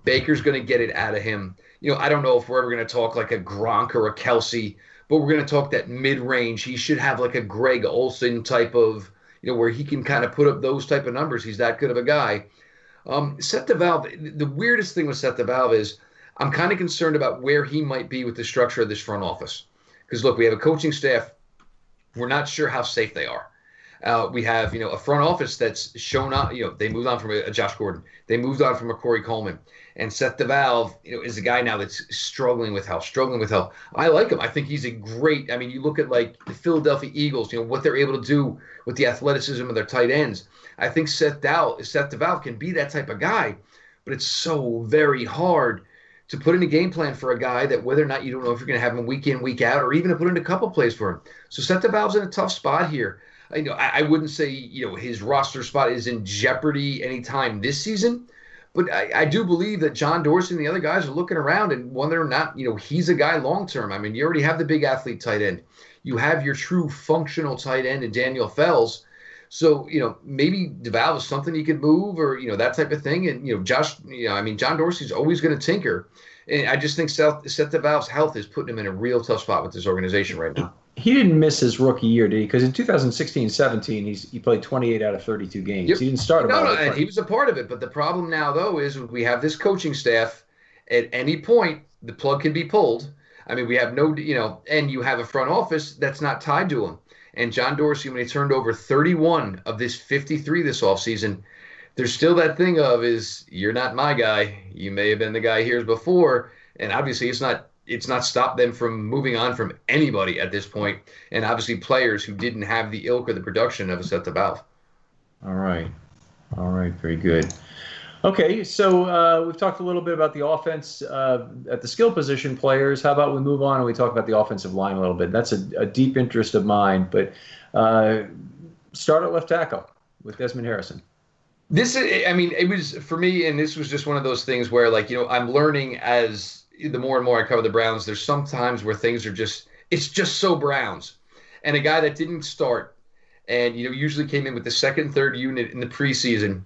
Baker's going to get it out of him. You know, I don't know if we're ever going to talk like a Gronk or a Kelsey, but we're going to talk that mid-range. He should have like a Greg Olsen type of, you know, where he can kind of put up those type of numbers. He's that good of a guy. Um, Seth DeValve, the weirdest thing with Seth DeValve is I'm kind of concerned about where he might be with the structure of this front office. Because, look, we have a coaching staff. We're not sure how safe they are. Uh, we have, you know, a front office that's shown up. You know, they moved on from a, a Josh Gordon. They moved on from a Corey Coleman. And Seth DeValve, you know, is a guy now that's struggling with health, struggling with health. I like him. I think he's a great. I mean, you look at like the Philadelphia Eagles. You know what they're able to do with the athleticism of their tight ends. I think Seth DeValve, Seth DeValve can be that type of guy, but it's so very hard to put in a game plan for a guy that whether or not you don't know if you're going to have him week in, week out, or even to put in a couple plays for him. So Seth DeValve's in a tough spot here. I, you know, I, I wouldn't say, you know, his roster spot is in jeopardy anytime this season, but I, I do believe that John Dorsey and the other guys are looking around and whether or not, you know, he's a guy long-term. I mean, you already have the big athlete tight end. You have your true functional tight end in Daniel Fells. So, you know, maybe DeValve is something you could move or, you know, that type of thing. And, you know, Josh, you know, I mean, John Dorsey's always going to tinker. And I just think Seth, Seth DeValve's health is putting him in a real tough spot with this organization right now. He didn't miss his rookie year, did he? Because in two thousand sixteen seventeen, he's, he played twenty-eight out of thirty-two games. Yep. He didn't start No, about no, it. and he was a part of it. But the problem now, though, is we have this coaching staff. At any point, the plug can be pulled. I mean, we have no, you know, and you have a front office that's not tied to him. And John Dorsey, when he turned over thirty-one of this fifty-three this offseason, there's still that thing of is you're not my guy. You may have been the guy here before. And obviously it's not it's not stopped them from moving on from anybody at this point. And obviously players who didn't have the ilk or the production of a Seth DeValve. All right. All right. Very good. Okay, so uh, we've talked a little bit about the offense uh, at the skill position players. How about we move on and we talk about the offensive line a little bit? That's a, a deep interest of mine. But uh, start at left tackle with Desmond Harrison. This is, I mean, it was for me, and this was just one of those things where, like, you know, I'm learning as the more and more I cover the Browns, there's some times where things are just, it's just so Browns. And a guy that didn't start and, you know, usually came in with the second, third unit in the preseason,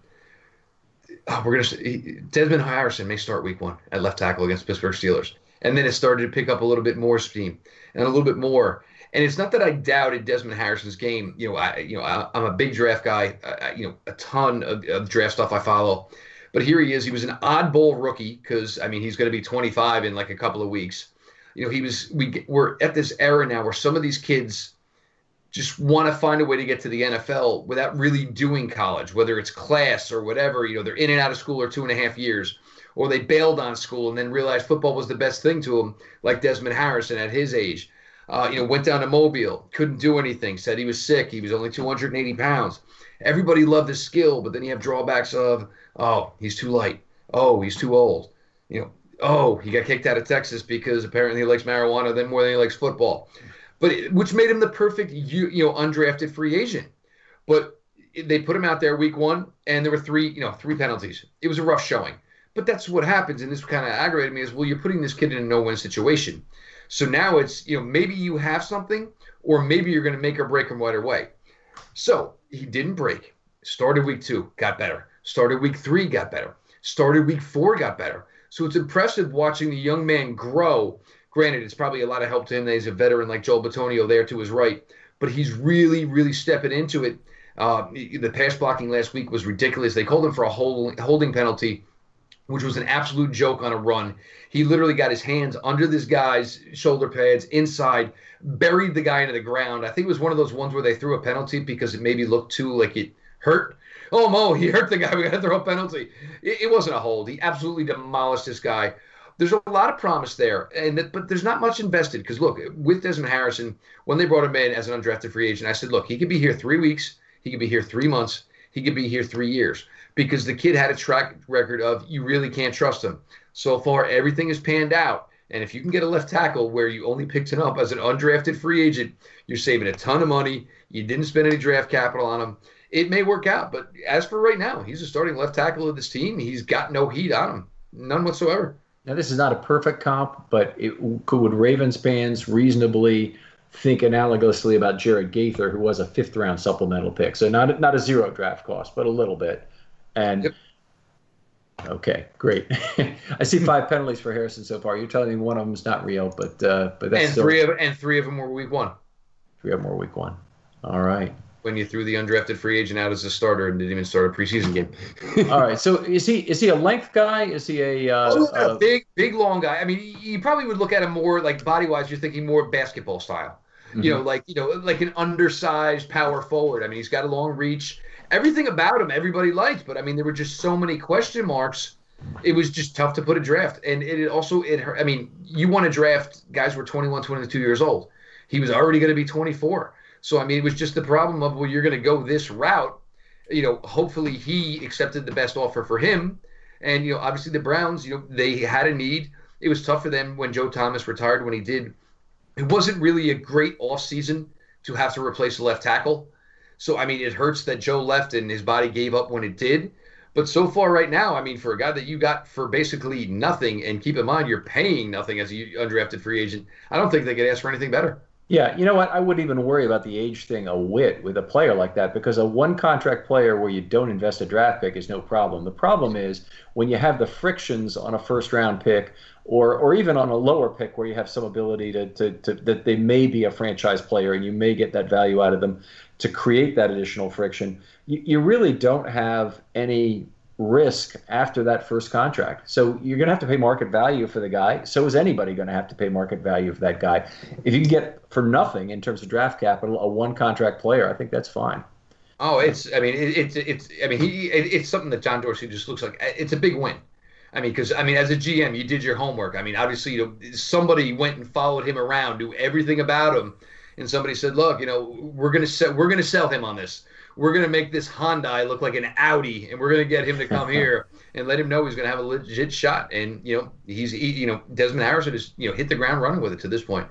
oh, we're going to, Desmond Harrison may start week one at left tackle against Pittsburgh Steelers. And then it started to pick up a little bit more steam and a little bit more. And it's not that I doubted Desmond Harrison's game. You know, I, you know, I, I'm a big draft guy. I, you know, a ton of, of draft stuff I follow. But here he is. He was an oddball rookie because, I mean, he's going to be twenty-five in like a couple of weeks. You know, he was. We we're at this era now where some of these kids just want to find a way to get to the N F L without really doing college, whether it's class or whatever. You know, they're in and out of school or two and a half years, or they bailed on school and then realized football was the best thing to them, like Desmond Harrison at his age. Uh, you know, went down to Mobile, couldn't do anything, said he was sick. He was only two hundred eighty pounds. Everybody loved his skill, but then you have drawbacks of, oh, he's too light. Oh, he's too old. You know, oh, he got kicked out of Texas because apparently he likes marijuana then more than he likes football. But it, which made him the perfect, you, you know, undrafted free agent. But they put him out there week one, and there were three, you know, three penalties. It was a rough showing. But that's what happens, and this kind of aggravated me is, well, you're putting this kid in a no-win situation. So now it's, you know, maybe you have something, or maybe you're going to make or break him right away. So he didn't break. Started week two, got better. Started week three, got better. Started week four, got better. So it's impressive watching the young man grow. Granted, it's probably a lot of help to him that he's a veteran like Joel Bitonio there to his right. But he's really, really stepping into it. Uh, the pass blocking last week was ridiculous. They called him for a holding penalty, which was an absolute joke on a run. He literally got his hands under this guy's shoulder pads inside, buried the guy into the ground. I think it was one of those ones where they threw a penalty because it maybe looked too like it hurt. Oh, Mo, he hurt the guy. We got to throw a penalty. It, it wasn't a hold. He absolutely demolished this guy. There's a lot of promise there, and that, but there's not much invested because, look, with Desmond Harrison, when they brought him in as an undrafted free agent, I said, look, he could be here three weeks. He could be here three months. He could be here three years because the kid had a track record of you really can't trust him. So far, everything is panned out. And if you can get a left tackle where you only picked him up as an undrafted free agent, you're saving a ton of money. You didn't spend any draft capital on him. It may work out. But as for right now, he's a starting left tackle of this team. He's got no heat on him. None whatsoever. Now, this is not a perfect comp, but it, could would Ravens fans reasonably think analogously about Jared Gaither, who was a fifth-round supplemental pick? So not, not a zero draft cost, but a little bit. And yep. Okay, great. I see five penalties for Harrison so far. You're telling me one of them is not real, but uh, but that's and still, three of and three of them were week one. Three of them were week one. All right. When you threw the undrafted free agent out as a starter and didn't even start a preseason game. All right. So is he is he a length guy? Is he a, uh, oh, yeah, uh, big big long guy? I mean, you probably would look at him more like body wise. You're thinking more basketball style. Mm-hmm. You know, like you know, like an undersized power forward. I mean, he's got a long reach. Everything about him, everybody liked, but I mean, there were just so many question marks. It was just tough to put a draft, and it also it hurt. I mean, you want to draft guys who are twenty-one, twenty-two years old. He was already going to be twenty-four. So, I mean, it was just the problem of, well, you're going to go this route. You know, hopefully he accepted the best offer for him. And, you know, obviously the Browns, you know, they had a need. It was tough for them when Joe Thomas retired when he did. It wasn't really a great offseason to have to replace a left tackle. So, I mean, it hurts that Joe left and his body gave up when it did. But so far right now, I mean, for a guy that you got for basically nothing, and keep in mind you're paying nothing as an undrafted free agent, I don't think they could ask for anything better. Yeah, you know what? I wouldn't even worry about the age thing a whit with a player like that, because a one contract player where you don't invest a draft pick is no problem. The problem is when you have the frictions on a first round pick, or or even on a lower pick where you have some ability to, to, to that they may be a franchise player and you may get that value out of them to create that additional friction. You, you really don't have any risk after that first contract. So you're going to have to pay market value for the guy. So is anybody going to have to pay market value for that guy? If you can get for nothing in terms of draft capital a one contract player, I think that's fine. Oh, it's, I mean, it, it's, it's, I mean, he, it, it's something that John Dorsey just looks like. It's a big win. I mean, because, I mean, as a G M, you did your homework. I mean, obviously, you know, somebody went and followed him around, knew everything about him. And somebody said, look, you know, we're going to sell, we're going to sell him on this. We're going to make this Hyundai look like an Audi, and we're going to get him to come here and let him know he's going to have a legit shot. And, you know, he's, he, you know, Desmond Harrison has, you know, hit the ground running with it to this point.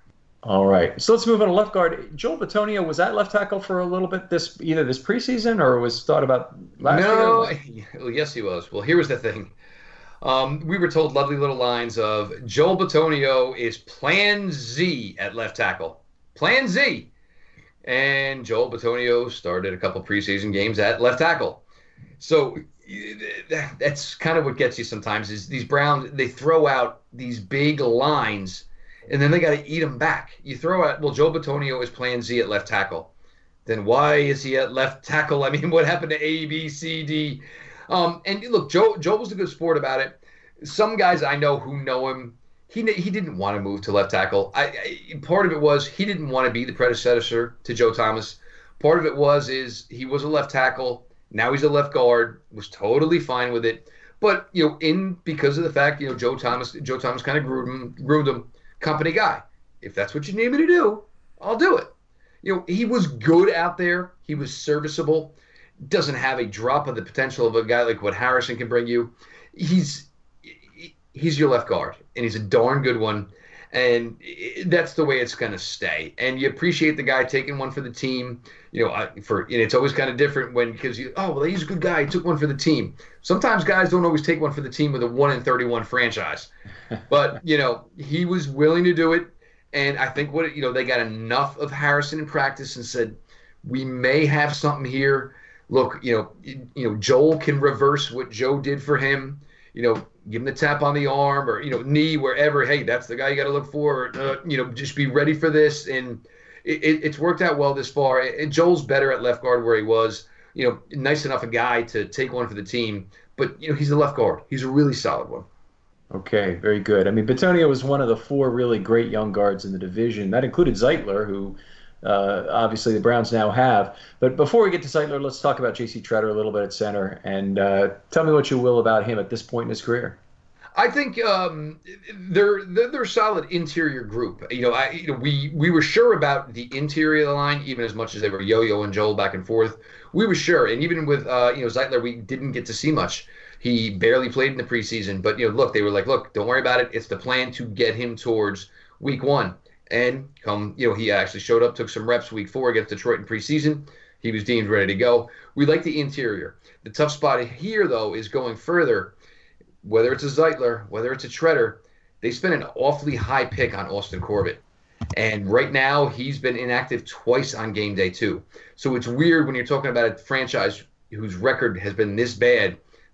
All right. So let's move on to left guard. Joel Bitonio, was that left tackle for a little bit this, either this preseason or was thought about last no, year? No, yes, he was. Well, here was the thing. Um, we were told lovely little lines of Joel Bitonio is Plan Z at left tackle. Plan Z. And Joel Bitonio started a couple preseason games at left tackle. So that's kind of what gets you sometimes is these Browns, they throw out these big lines, and then they got to eat them back. You throw out, well, Joel Bitonio is Plan Z at left tackle. Then why is he at left tackle? I mean, what happened to A, B, C, D? Um, and look, Joe, Joe was a good sport about it. Some guys I know who know him, He he didn't want to move to left tackle. I, I part of it was he didn't want to be the predecessor to Joe Thomas. Part of it was is he was a left tackle. Now he's a left guard. Was totally fine with it. But you know, in because of the fact you know Joe Thomas Joe Thomas kind of groomed him, groomed him, company guy. If that's what you need me to do, I'll do it. You know, he was good out there. He was serviceable. Doesn't have a drop of the potential of a guy like what Harrison can bring you. He's He's your left guard, and he's a darn good one, and that's the way it's going to stay. And you appreciate the guy taking one for the team. You know, I, for and it's always kind of different when because you oh well he's a good guy, he took one for the team. Sometimes guys don't always take one for the team with a one in thirty-one franchise, but you know he was willing to do it, and I think what you know they got enough of Harrison in practice and said we may have something here. Look, you know, you know Joel can reverse what Joe did for him. You know, give him the tap on the arm or, you know, knee, wherever. Hey, that's the guy you got to look for. Uh, you know, just be ready for this. And it, it, it's worked out well this far. And Joel's better at left guard where he was. You know, nice enough a guy to take one for the team. But, you know, he's a left guard. He's a really solid one. Okay, very good. I mean, Bitonio was one of the four really great young guards in the division. That included Zeitler, who uh, obviously the Browns now have. But before we get to Zeitler, let's talk about J C Tretter a little bit at center. And uh, tell me what you will about him at this point in his career. I think um, they're, they're they're a solid interior group. You know, I you know we we were sure about the interior of the line, even as much as they were Yo-Yo and Joel back and forth. We were sure, and even with uh, you know Zeitler, we didn't get to see much. He barely played in the preseason, but you know, look, they were like, look, don't worry about it. It's the plan to get him towards week one, and come, you know, he actually showed up, took some reps week four against Detroit in preseason. He was deemed ready to go. We like the interior. The tough spot here, though, is going further. Whether it's a Zeitler, whether it's a Tretter, they spent an awfully high pick on Austin Corbett. And right now, he's been inactive twice on game day, too. So it's weird when you're talking about a franchise whose record has been this bad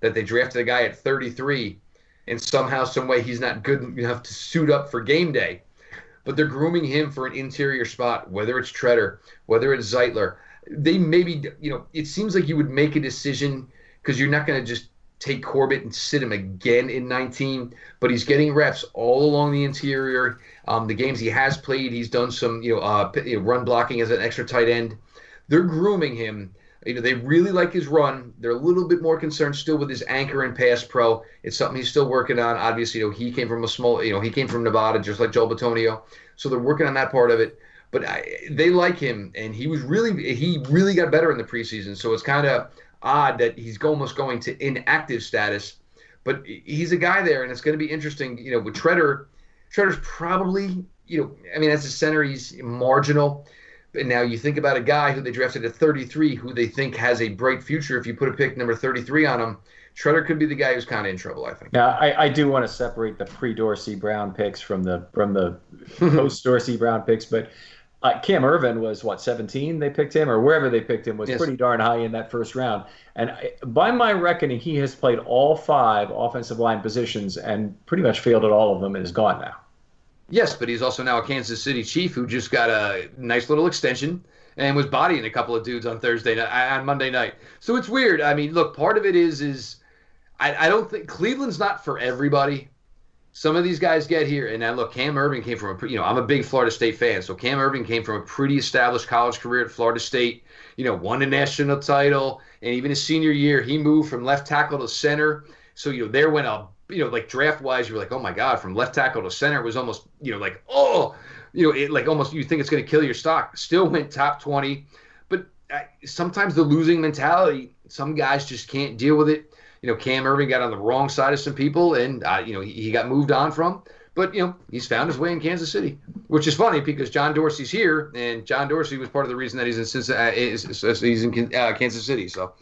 that they drafted a guy at thirty-three and somehow, some way he's not good enough to suit up for game day. But they're grooming him for an interior spot, whether it's Tretter, whether it's Zeitler. They maybe, you know, it seems like you would make a decision because you're not going to just take Corbett and sit him again in nineteen, but he's getting reps all along the interior. Um, the games he has played, he's done some, you know, uh, you know, run blocking as an extra tight end. They're grooming him. You know, they really like his run. They're a little bit more concerned still with his anchor and pass pro. It's something he's still working on. Obviously, you know, he came from a small, you know, he came from Nevada, just like Joel Bitonio. So they're working on that part of it. But I, they like him, and he was really, he really got better in the preseason. So it's kind of odd that he's almost going to inactive status. But he's a guy there, and it's going to be interesting. You know, with Tretter, Tretter's probably, you know, I mean, as a center, he's marginal. And now you think about a guy who they drafted at thirty-three, who they think has a bright future. If you put a pick number thirty-three on him, Tretter could be the guy who's kind of in trouble, I think. Now, I, I do want to separate the pre-Dorsey Brown picks from the from the post-Dorsey Brown picks, but uh, Cam Ervin was, what, seventeen they picked him, or wherever they picked him was yes. pretty darn high in that first round. And I, by my reckoning, he has played all five offensive line positions and pretty much failed at all of them and is gone now. Yes, but he's also now a Kansas City Chief who just got a nice little extension and was bodying a couple of dudes on Thursday night, on Monday night. So it's weird. I mean, look, part of it is is I, I don't think Cleveland's not for everybody. Some of these guys get here, and now look, Cam Ervin came from a you know I'm a big Florida State fan, so Cam Ervin came from a pretty established college career at Florida State. You know, won a national title, and even his senior year, he moved from left tackle to center. So you know, there went a you know, like draft-wise, you were like, oh, my God, from left tackle to center, it was almost, you know, like, oh, you know, it, like almost you think it's going to kill your stock. Still went top twenty. But uh, sometimes the losing mentality, some guys just can't deal with it. You know, Cam Ervin got on the wrong side of some people, and, uh, you know, he, he got moved on from. But, you know, he's found his way in Kansas City, which is funny because John Dorsey's here, and John Dorsey was part of the reason that he's in, Cincinnati, is, is, he's in uh, Kansas City, so.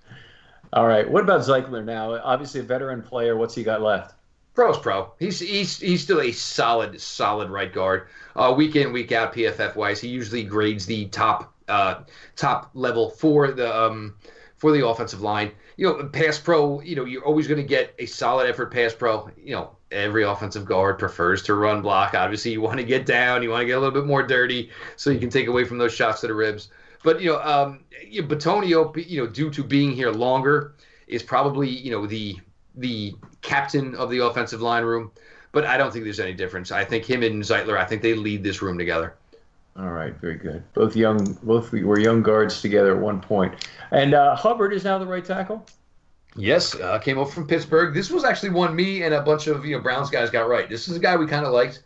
All right. What about Zeitler now? Obviously a veteran player. What's he got left? Pro's pro. He's he's he's still a solid, solid right guard. Uh, week in, week out, P F F wise, he usually grades the top uh, top level for the um, for the offensive line. You know, pass pro. You know, you're always going to get a solid effort pass pro. You know, every offensive guard prefers to run block. Obviously, you want to get down. You want to get a little bit more dirty so you can take away from those shots to the ribs. But, you know, um, you know, Bitonio, you know, due to being here longer, is probably, you know, the the captain of the offensive line room. But I don't think there's any difference. I think him and Zeitler, I think they lead this room together. All right, very good. Both young, both were young guards together at one point. And uh, Hubbard is now the right tackle? Yes, uh, came over from Pittsburgh. This was actually one me and a bunch of, you know, Browns guys got right. This is a guy we kind of liked.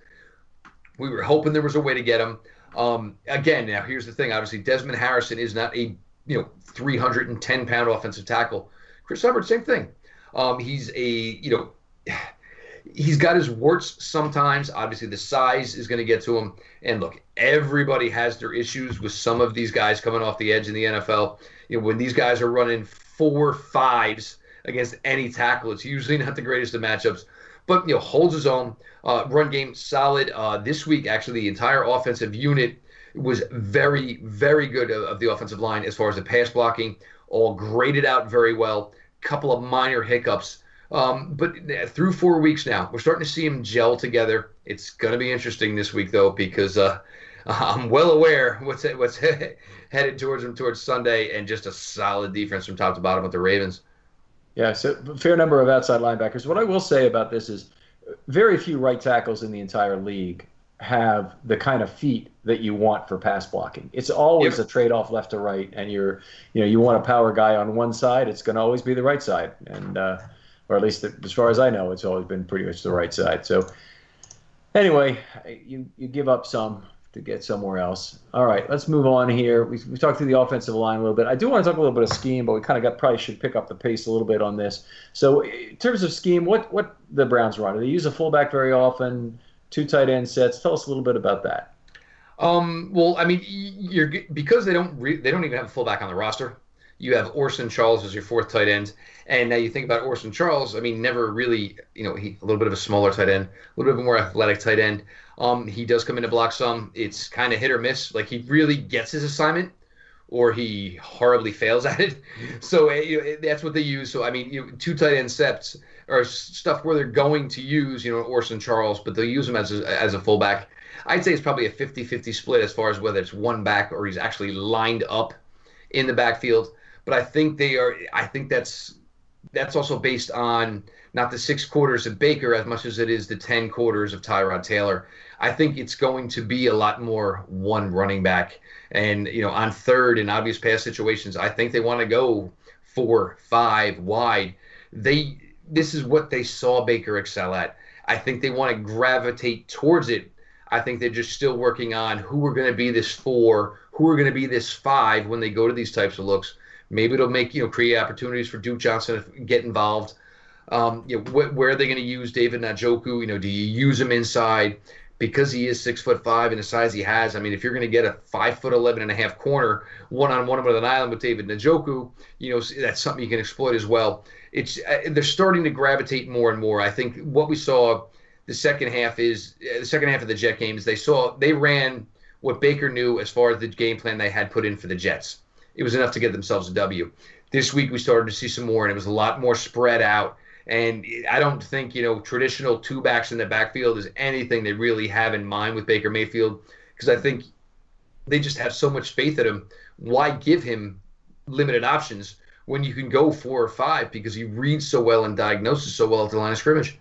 We were hoping there was a way to get him. Um, again, now here's the thing. Obviously, Desmond Harrison is not a you know three hundred ten pound offensive tackle. Chris Hubbard, same thing. Um, he's a you know he's got his warts sometimes. Obviously, the size is going to get to him. And look, everybody has their issues with some of these guys coming off the edge in the N F L. You know, when these guys are running four fives against any tackle, it's usually not the greatest of matchups. But, you know, holds his own. Uh, run game solid. Uh, this week, actually, the entire offensive unit was very, very good of, of the offensive line as far as the pass blocking. All graded out very well. Couple of minor hiccups. Um, but through four weeks now, we're starting to see them gel together. It's going to be interesting this week, though, because uh, I'm well aware what's what's headed towards them towards Sunday, and just a solid defense from top to bottom with the Ravens. Yeah, so a fair number of outside linebackers. What I will say about this is very few right tackles in the entire league have the kind of feet that you want for pass blocking. It's always yep. a trade-off left to right, and you're, you know, you want a power guy on one side, it's going to always be the right side, and uh, or at least the, as far as I know, it's always been pretty much the right side. So anyway, you you give up some to get somewhere else. All right, let's move on here. We we talked through the offensive line a little bit. I do want to talk a little bit of scheme, but we kind of got probably should pick up the pace a little bit on this. So in terms of scheme, what what the Browns run? Do they use a fullback very often? Two tight end sets. Tell us a little bit about that. Um, well, I mean, you're because they don't re, they don't even have a fullback on the roster. You have Orson Charles as your fourth tight end, and now you think about Orson Charles. I mean, never really, you know, he a little bit of a smaller tight end, a little bit of a more athletic tight end. Um, he does come in to block some. It's kind of hit or miss. Like he really gets his assignment, or he horribly fails at it. So uh, you know, that's what they use. So I mean, you know, two tight end sets or stuff where they're going to use, you know, Orson Charles, but they'll use him as a, as a fullback. I'd say it's probably a fifty-fifty split as far as whether it's one back or he's actually lined up in the backfield. But I think they are. I think that's that's also based on not the six quarters of Baker as much as it is the ten quarters of Tyrod Taylor. I think it's going to be a lot more one running back. And, you know, on third in obvious pass situations, I think they want to go four, five wide. They this is what they saw Baker excel at. I think they want to gravitate towards it. I think they're just still working on who are going to be this four, who are going to be this five when they go to these types of looks. Maybe it'll make, you know, create opportunities for Duke Johnson to get involved. Um, you know, wh- where are they going to use David Njoku? You know, do you use him inside because he is six foot five and the size he has? I mean, if you're going to get a five foot eleven and a half corner one on one with an island with David Njoku, you know, that's something you can exploit as well. It's uh, they're starting to gravitate more and more. I think what we saw the second half is uh, the second half of the Jet game is they saw they ran what Baker knew as far as the game plan they had put in for the Jets. It was enough to get themselves a W. This week we started to see some more, and it was a lot more spread out. And I don't think, you know, traditional two backs in the backfield is anything they really have in mind with Baker Mayfield, because I think they just have so much faith in him. Why give him limited options when you can go four or five because he reads so well and diagnoses so well at the line of scrimmage?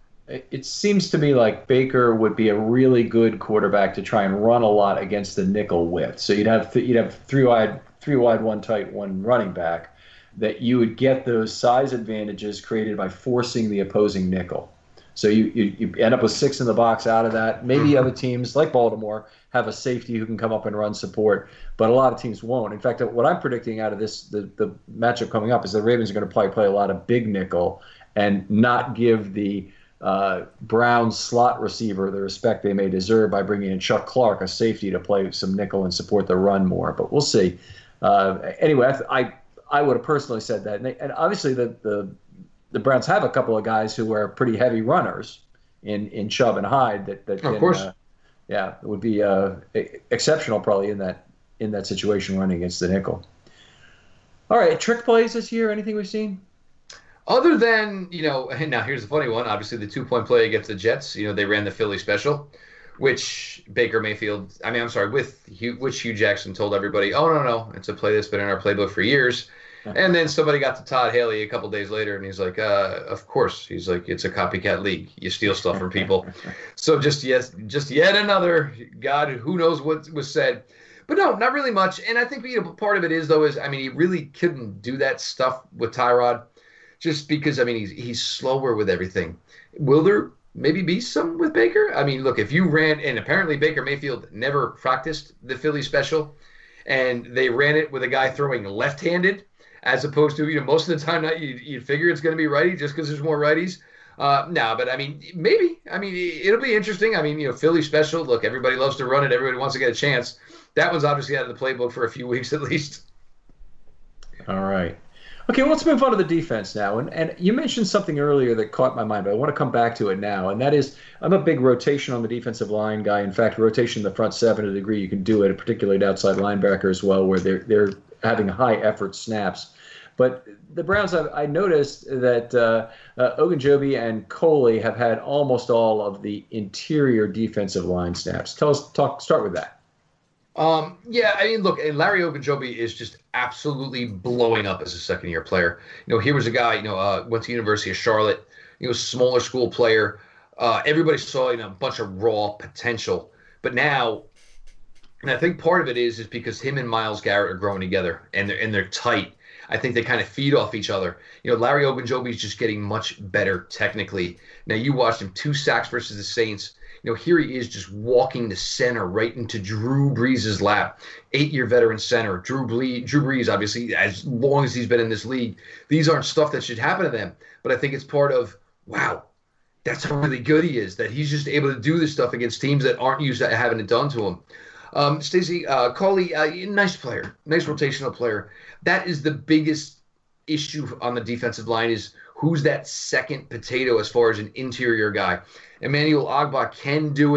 It seems to me like Baker would be a really good quarterback to try and run a lot against the nickel width. So you'd have th- you'd have three wide, three wide, one tight, one running back. That you would get those size advantages created by forcing the opposing nickel. So you, you, you end up with six in the box out of that. Maybe other teams like Baltimore have a safety who can come up and run support, but a lot of teams won't. In fact, what I'm predicting out of this, the, the matchup coming up, is the Ravens are going to probably play a lot of big nickel and not give the uh, Browns slot receiver the respect they may deserve by bringing in Chuck Clark, a safety, to play some nickel and support the run more. But we'll see. Uh, anyway, I, I I would have personally said that. And, they, and obviously the, the the Browns have a couple of guys who are pretty heavy runners in, in Chubb and Hyde that, that can, of course. Uh, yeah, it would be uh, exceptional probably in that in that situation running against the nickel. All right, trick plays this year, anything we've seen? Other than, you know, and now here's the funny one. Obviously, the two-point play against the Jets, you know, they ran the Philly special, which Baker Mayfield, I mean, I'm sorry, with Hugh, which Hugh Jackson told everybody, oh, no, no, it's a play that's been in our playbook for years. And then somebody got to Todd Haley a couple days later, and he's like, uh, of course. He's like, it's a copycat league. You steal stuff from people. So just yes, just yet another, God, who knows what was said. But no, not really much. And I think, you know, part of it is, though, is, I mean, he really couldn't do that stuff with Tyrod just because, I mean, he's, he's slower with everything. Will there maybe be some with Baker? I mean, look, if you ran, and apparently Baker Mayfield never practiced the Philly special, and they ran it with a guy throwing left-handed, as opposed to, you know, most of the time, you you figure it's going to be righty just because there's more righties. Uh, no, but I mean, maybe. I mean, it'll be interesting. I mean, you know, Philly special. Look, everybody loves to run it. Everybody wants to get a chance. That one's obviously out of the playbook for a few weeks at least. All right. Okay, well, let's move on to the defense now. And and you mentioned something earlier that caught my mind, but I want to come back to it now. And that is, I'm a big rotation on the defensive line guy. In fact, rotation in the front seven to the degree you can do it, particularly at outside linebacker as well, where they're they're having high effort snaps. But the Browns, I, I noticed that uh, uh, Ogunjobi and Coley have had almost all of the interior defensive line snaps. Tell us, talk, start with that. Um, yeah, I mean, look, and Larry Ogunjobi is just absolutely blowing up as a second-year player. You know, here was a guy, you know, uh, went to University of Charlotte. He was a smaller school player. Uh, everybody saw, you know, a bunch of raw potential. But now, and I think part of it is is because him and Myles Garrett are growing together, and they're and they're tight. I think they kind of feed off each other. You know, Larry Ogunjobi is just getting much better technically. Now, you watched him, two sacks versus the Saints. You know, here he is just walking the center right into Drew Brees' lap. Eight-year veteran center. Drew, Ble- Drew Brees, obviously, as long as he's been in this league, these aren't stuff that should happen to them. But I think it's part of, wow, that's how really good he is, that he's just able to do this stuff against teams that aren't used to having it done to him. Um, Stacey, uh, Coley, uh, nice player, nice rotational player. That is the biggest issue on the defensive line is who's that second potato as far as an interior guy. Emmanuel Ogbah can do it,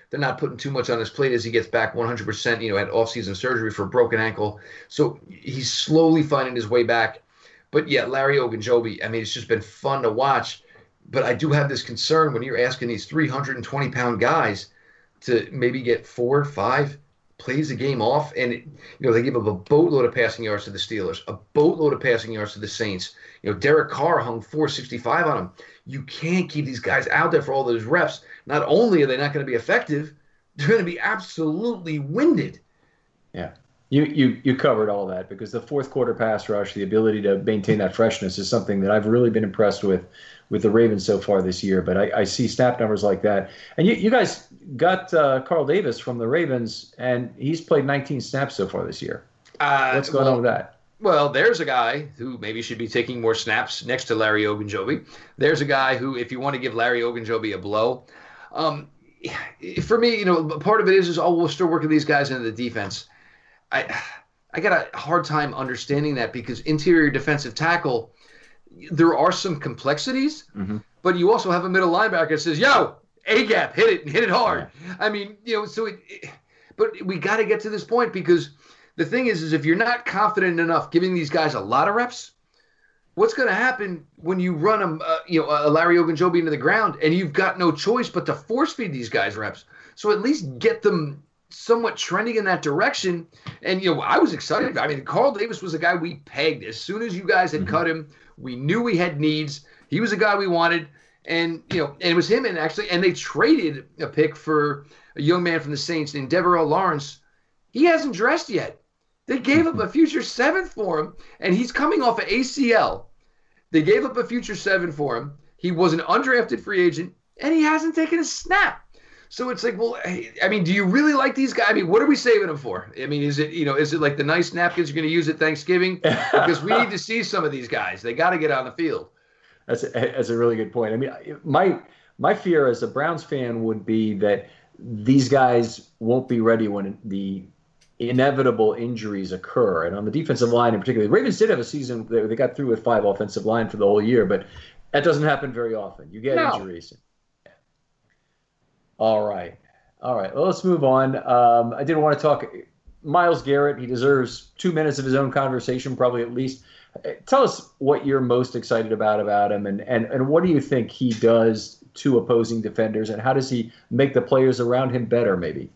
They're not putting too much on his plate as he gets back one hundred percent, you know, had off-season surgery for a broken ankle. So he's slowly finding his way back. But yeah, Larry Ogunjobi, I mean, it's just been fun to watch. But I do have this concern when you're asking these three hundred twenty pound guys to maybe get four, five plays a game off. And, it, you know, they give up a boatload of passing yards to the Steelers, a boatload of passing yards to the Saints. You know, Derek Carr hung four sixty-five on him. You can't keep these guys out there for all those reps. Not only are they not going to be effective, they're going to be absolutely winded. Yeah. You, you you covered all that because the fourth quarter pass rush, the ability to maintain that freshness is something that I've really been impressed with with the Ravens so far this year. But I, I see snap numbers like that. And you, you guys got uh, Carl Davis from the Ravens, and he's played nineteen snaps so far this year. Uh, What's going well, on with that? Well, there's a guy who maybe should be taking more snaps next to Larry Ogunjobi. There's a guy who, if you want to give Larry Ogunjobi a blow, um, for me, you know, part of it is, is oh, we're still working these guys into the defense. I I got a hard time understanding that because interior defensive tackle, there are some complexities, mm-hmm. but you also have a middle linebacker that says, yo, A-gap, hit it and hit it hard. Yeah. I mean, you know, so it, it but we got to get to this point because the thing is, is if you're not confident enough giving these guys a lot of reps, what's going to happen when you run them, uh, you know, a Larry Ogunjobi into the ground and you've got no choice but to force feed these guys reps? So at least get them somewhat trending in that direction. And, you know, I was excited. I mean, Carl Davis was a guy we pegged. As soon as you guys had mm-hmm. cut him, we knew we had needs. He was a guy we wanted. And, you know, and it was him. And actually, and they traded a pick for a young man from the Saints named Deverell Lawrence. He hasn't dressed yet. They gave up a future seventh for him, and he's coming off of A C L. They gave up a future seven for him. He was an undrafted free agent, and he hasn't taken a snap. So it's like, well, I mean, do you really like these guys? I mean, what are we saving them for? I mean, is it, you know, is it like the nice napkins you're going to use at Thanksgiving? Because we need to see some of these guys. They got to get on the field. That's a, that's a really good point. I mean, my my fear as a Browns fan would be that these guys won't be ready when the inevitable injuries occur. And on the defensive line in particular, the Ravens did have a season that they got through with five offensive line for the whole year, but that doesn't happen very often. You get no. injuries. All right. All right. Well, let's move on. Um, I did want to talk Myles Garrett. He deserves two minutes of his own conversation, probably at least. Tell us what you're most excited about about him, and, and, and what do you think he does to opposing defenders, and how does he make the players around him better, maybe?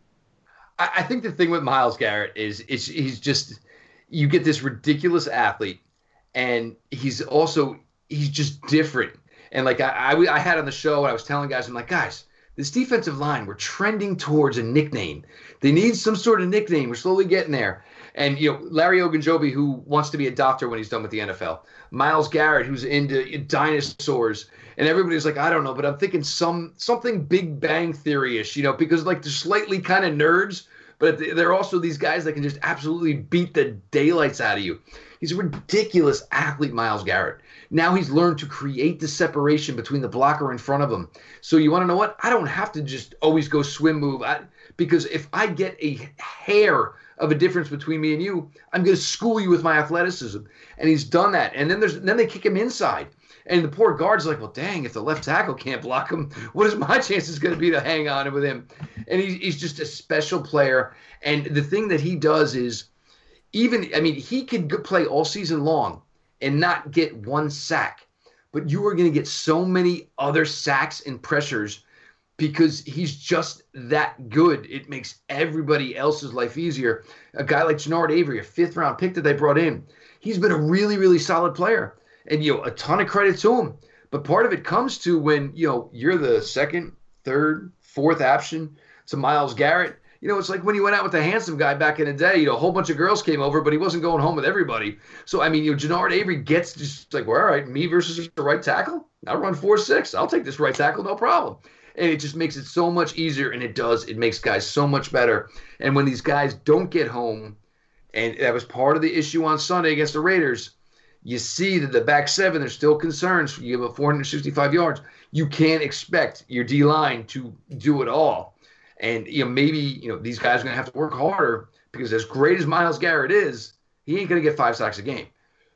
I think the thing with Myles Garrett is it's, he's just – you get this ridiculous athlete, and he's also – he's just different. And, like, I, I, I had on the show, and I was telling guys, I'm like, guys – this defensive line, we're trending towards a nickname. They need some sort of nickname. We're slowly getting there. And, you know, Larry Ogunjobi, who wants to be a doctor when he's done with the N F L. Myles Garrett, who's into dinosaurs. And everybody's like, I don't know, but I'm thinking some something Big Bang Theory-ish, you know, because, like, they're slightly kind of nerds, but they're also these guys that can just absolutely beat the daylights out of you. He's a ridiculous athlete, Myles Garrett. Now he's learned to create the separation between the blocker in front of him. So you want to know what? I don't have to just always go swim move. I, because if I get a hair of a difference between me and you, I'm going to school you with my athleticism. And he's done that. And then there's then they kick him inside. And the poor guard's like, well, dang, if the left tackle can't block him, what is my chances going to be to hang on with him? And he's, he's just a special player. And the thing that he does is, even, I mean, he could play all season long and not get one sack, but you are going to get so many other sacks and pressures because he's just that good. It makes everybody else's life easier. A guy like Genard Avery, a fifth round pick that they brought in, he's been a really, really solid player, and, you know, a ton of credit to him. But part of it comes to when, you know, you're the second, third, fourth option to Myles Garrett. You know, it's like when you went out with the handsome guy back in the day, you know, a whole bunch of girls came over, but he wasn't going home with everybody. So, I mean, you know, Genard Avery gets just like, well, all right, me versus the right tackle? I'll run four six. I'll take this right tackle, no problem. And it just makes it so much easier, and it does. It makes guys so much better. And when these guys don't get home, and that was part of the issue on Sunday against the Raiders, you see that the back seven, there's still concerns. You have a four hundred sixty-five yards. You can't expect your D-line to do it all. And, you know, maybe, you know, these guys are going to have to work harder because as great as Myles Garrett is, he ain't going to get five sacks a game.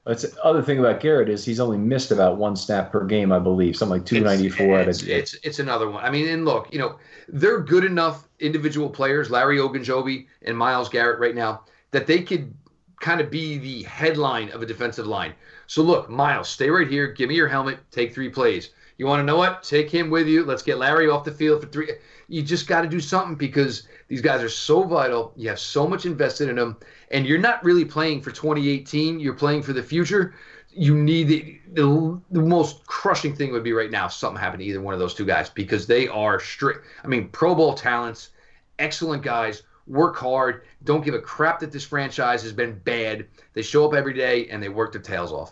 That's the other thing about Garrett is he's only missed about one snap per game, I believe, something like two ninety-four. It's, it's, it's, it's another one. I mean, and look, you know, they're good enough individual players, Larry Ogunjobi and Myles Garrett right now, that they could kind of be the headline of a defensive line. So look, Myles, stay right here. Give me your helmet. Take three plays. You want to know what? Take him with you. Let's get Larry off the field for three. You just got to do something because these guys are so vital. You have so much invested in them, and you're not really playing for twenty eighteen. You're playing for the future. You need the, the, the most crushing thing would be right now if something happened to either one of those two guys because they are strict. I mean, Pro Bowl talents, excellent guys, work hard, don't give a crap that this franchise has been bad. They show up every day, and they work their tails off.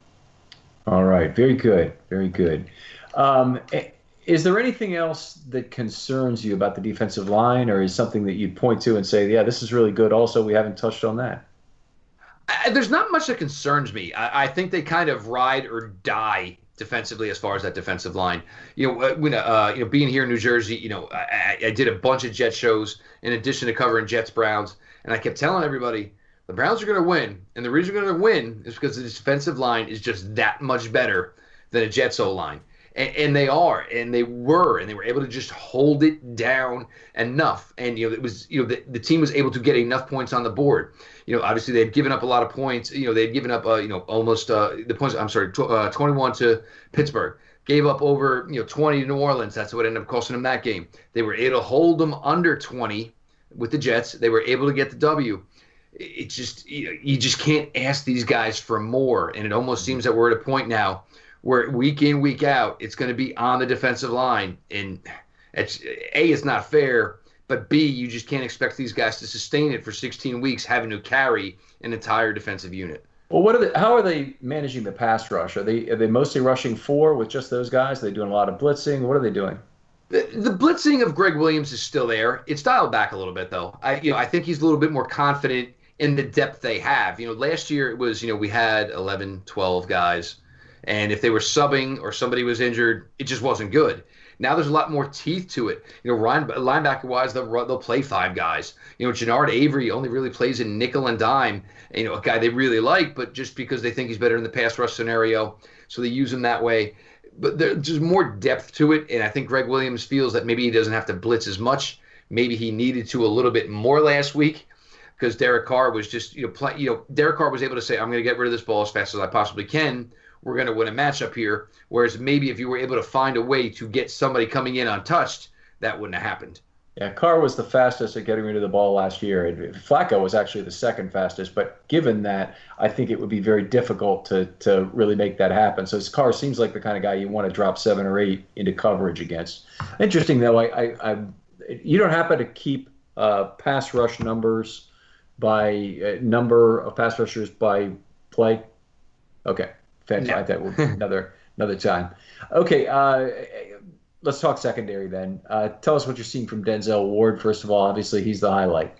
All right. Very good. Very good. Um, is there anything else that concerns you about the defensive line, or is something that you'd point to and say, yeah, this is really good also, we haven't touched on that? I, there's not much that concerns me. I, I think they kind of ride or die defensively as far as that defensive line. You know, when uh, you know, being here in New Jersey, you know, I, I did a bunch of Jet shows in addition to covering Jets Browns, and I kept telling everybody the Browns are going to win, and the reason they're going to win is because the defensive line is just that much better than a Jets O-line. And, and they are, and they were, and they were able to just hold it down enough. And you know, it was, you know, the, the team was able to get enough points on the board. You know, obviously they had given up a lot of points. You know, they had given up, uh, you know, almost uh, the points. I'm sorry, tw- uh, twenty-one to Pittsburgh. Gave up over, you know, twenty to New Orleans. That's what ended up costing them that game. They were able to hold them under twenty with the Jets. They were able to get the W. It just, you, you just can't ask these guys for more. And it almost seems that we're at a point now where week in, week out, it's going to be on the defensive line. And it's, A, it's not fair, but B, you just can't expect these guys to sustain it for sixteen weeks having to carry an entire defensive unit. Well, what are they, how are they managing the pass rush? Are they are they mostly rushing four with just those guys? Are they doing a lot of blitzing? What are they doing? The, the blitzing of Greg Williams is still there. It's dialed back a little bit, though. I, you know, I think he's a little bit more confident in the depth they have. You know, last year it was, you know, we had eleven, twelve guys. And if they were subbing or somebody was injured, it just wasn't good. Now there's a lot more teeth to it. You know, linebacker-wise, they'll, they'll play five guys. You know, Jannard Avery only really plays in nickel and dime. You know, a guy they really like, but just because they think he's better in the pass rush scenario, so they use him that way. But there's just more depth to it, and I think Greg Williams feels that maybe he doesn't have to blitz as much. Maybe he needed to a little bit more last week because Derek Carr was just, you know, play, you know, Derek Carr was able to say, I'm going to get rid of this ball as fast as I possibly can. We're going to win a matchup here. Whereas maybe if you were able to find a way to get somebody coming in untouched, that wouldn't have happened. Yeah, Carr was the fastest at getting rid of the ball last year. Flacco was actually the second fastest. But given that, I think it would be very difficult to to really make that happen. So Carr seems like the kind of guy you want to drop seven or eight into coverage against. Interesting, though, I, I, I you don't happen to keep uh, pass rush numbers by uh, number of pass rushers by play? Okay. Fantastic. No. That will be another another time. Okay, uh, let's talk secondary then. Uh, tell us what you're seeing from Denzel Ward. First of all, obviously he's the highlight.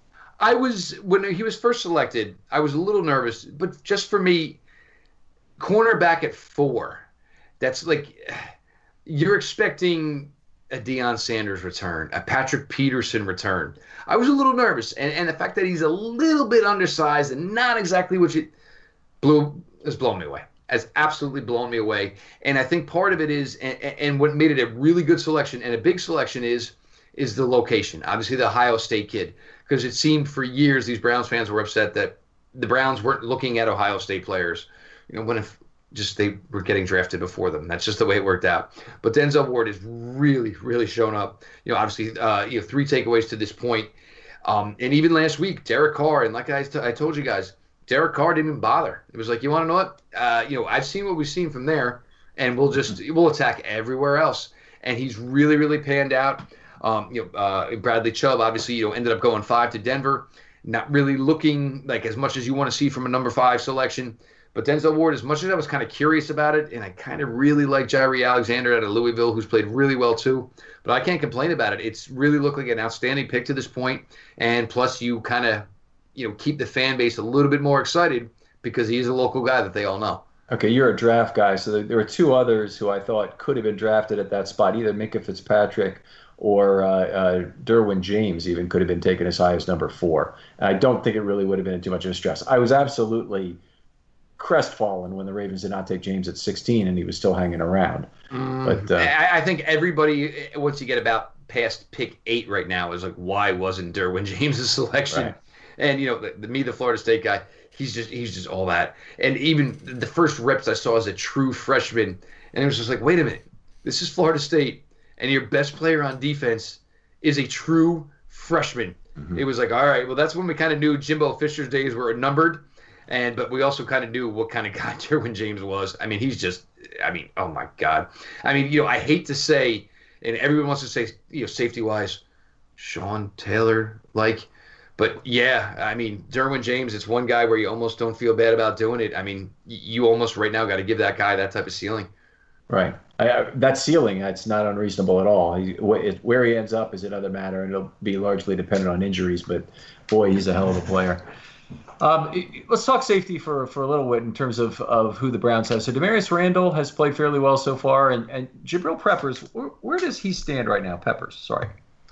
I was when he was first selected, I was a little nervous, but just for me, cornerback at four. That's like you're expecting a Deion Sanders return, a Patrick Peterson return. I was a little nervous, and and the fact that he's a little bit undersized and not exactly what you blew has blown me away. Has absolutely blown me away. And I think part of it is, and, and what made it a really good selection and a big selection is, is the location. Obviously, the Ohio State kid, because it seemed for years these Browns fans were upset that the Browns weren't looking at Ohio State players. You know, when if just they were getting drafted before them. That's just the way it worked out. But Denzel Ward has really, really shown up. You know, obviously, uh, you know, three takeaways to this point. Um, and even last week, Derek Carr, and like I, t- I told you guys, Derek Carr didn't even bother. It was like, you want to know what? Uh, you know, I've seen what we've seen from there, and we'll just we'll attack everywhere else. And he's really, really panned out. Um, you know, uh, Bradley Chubb obviously, you know, ended up going five to Denver, not really looking like as much as you want to see from a number five selection. But Denzel Ward, as much as I was kind of curious about it, and I kind of really like Jaire Alexander out of Louisville, who's played really well too. But I can't complain about it. It's really looked like an outstanding pick to this point. And plus, you kind of you know, keep the fan base a little bit more excited because he's a local guy that they all know. Okay, you're a draft guy, so there were two others who I thought could have been drafted at that spot. Either Minkah Fitzpatrick or uh, uh, Derwin James even could have been taken as high as number four. And I don't think it really would have been too much of a stress. I was absolutely crestfallen when the Ravens did not take James at sixteen and he was still hanging around. Mm, but uh, I, I think everybody, once you get about past pick eight right now, is like, why wasn't Derwin James' selection? Right. And you know, the, the, me, the Florida State guy, he's just he's just all that. And even the first reps I saw as a true freshman, and it was just like, wait a minute, this is Florida State, and your best player on defense is a true freshman. Mm-hmm. It was like, all right, well, that's when we kind of knew Jimbo Fisher's days were numbered, and but we also kind of knew what kind of guy Derwin James was. I mean, he's just, I mean, oh my God. I mean, you know, I hate to say, and everyone wants to say, you know, safety-wise, Sean Taylor, like, but yeah, I mean, Derwin James, it's one guy where you almost don't feel bad about doing it. I mean, you almost right now got to give that guy that type of ceiling. Right. I, I, that ceiling, that's not unreasonable at all. He, where he ends up is another matter, and it'll be largely dependent on injuries, but boy, he's a hell of a player. Um, let's talk safety for, for a little bit in terms of, of who the Browns have. So Demarius Randall has played fairly well so far, and, and Jabril Peppers, where, where does he stand right now? Peppers, sorry.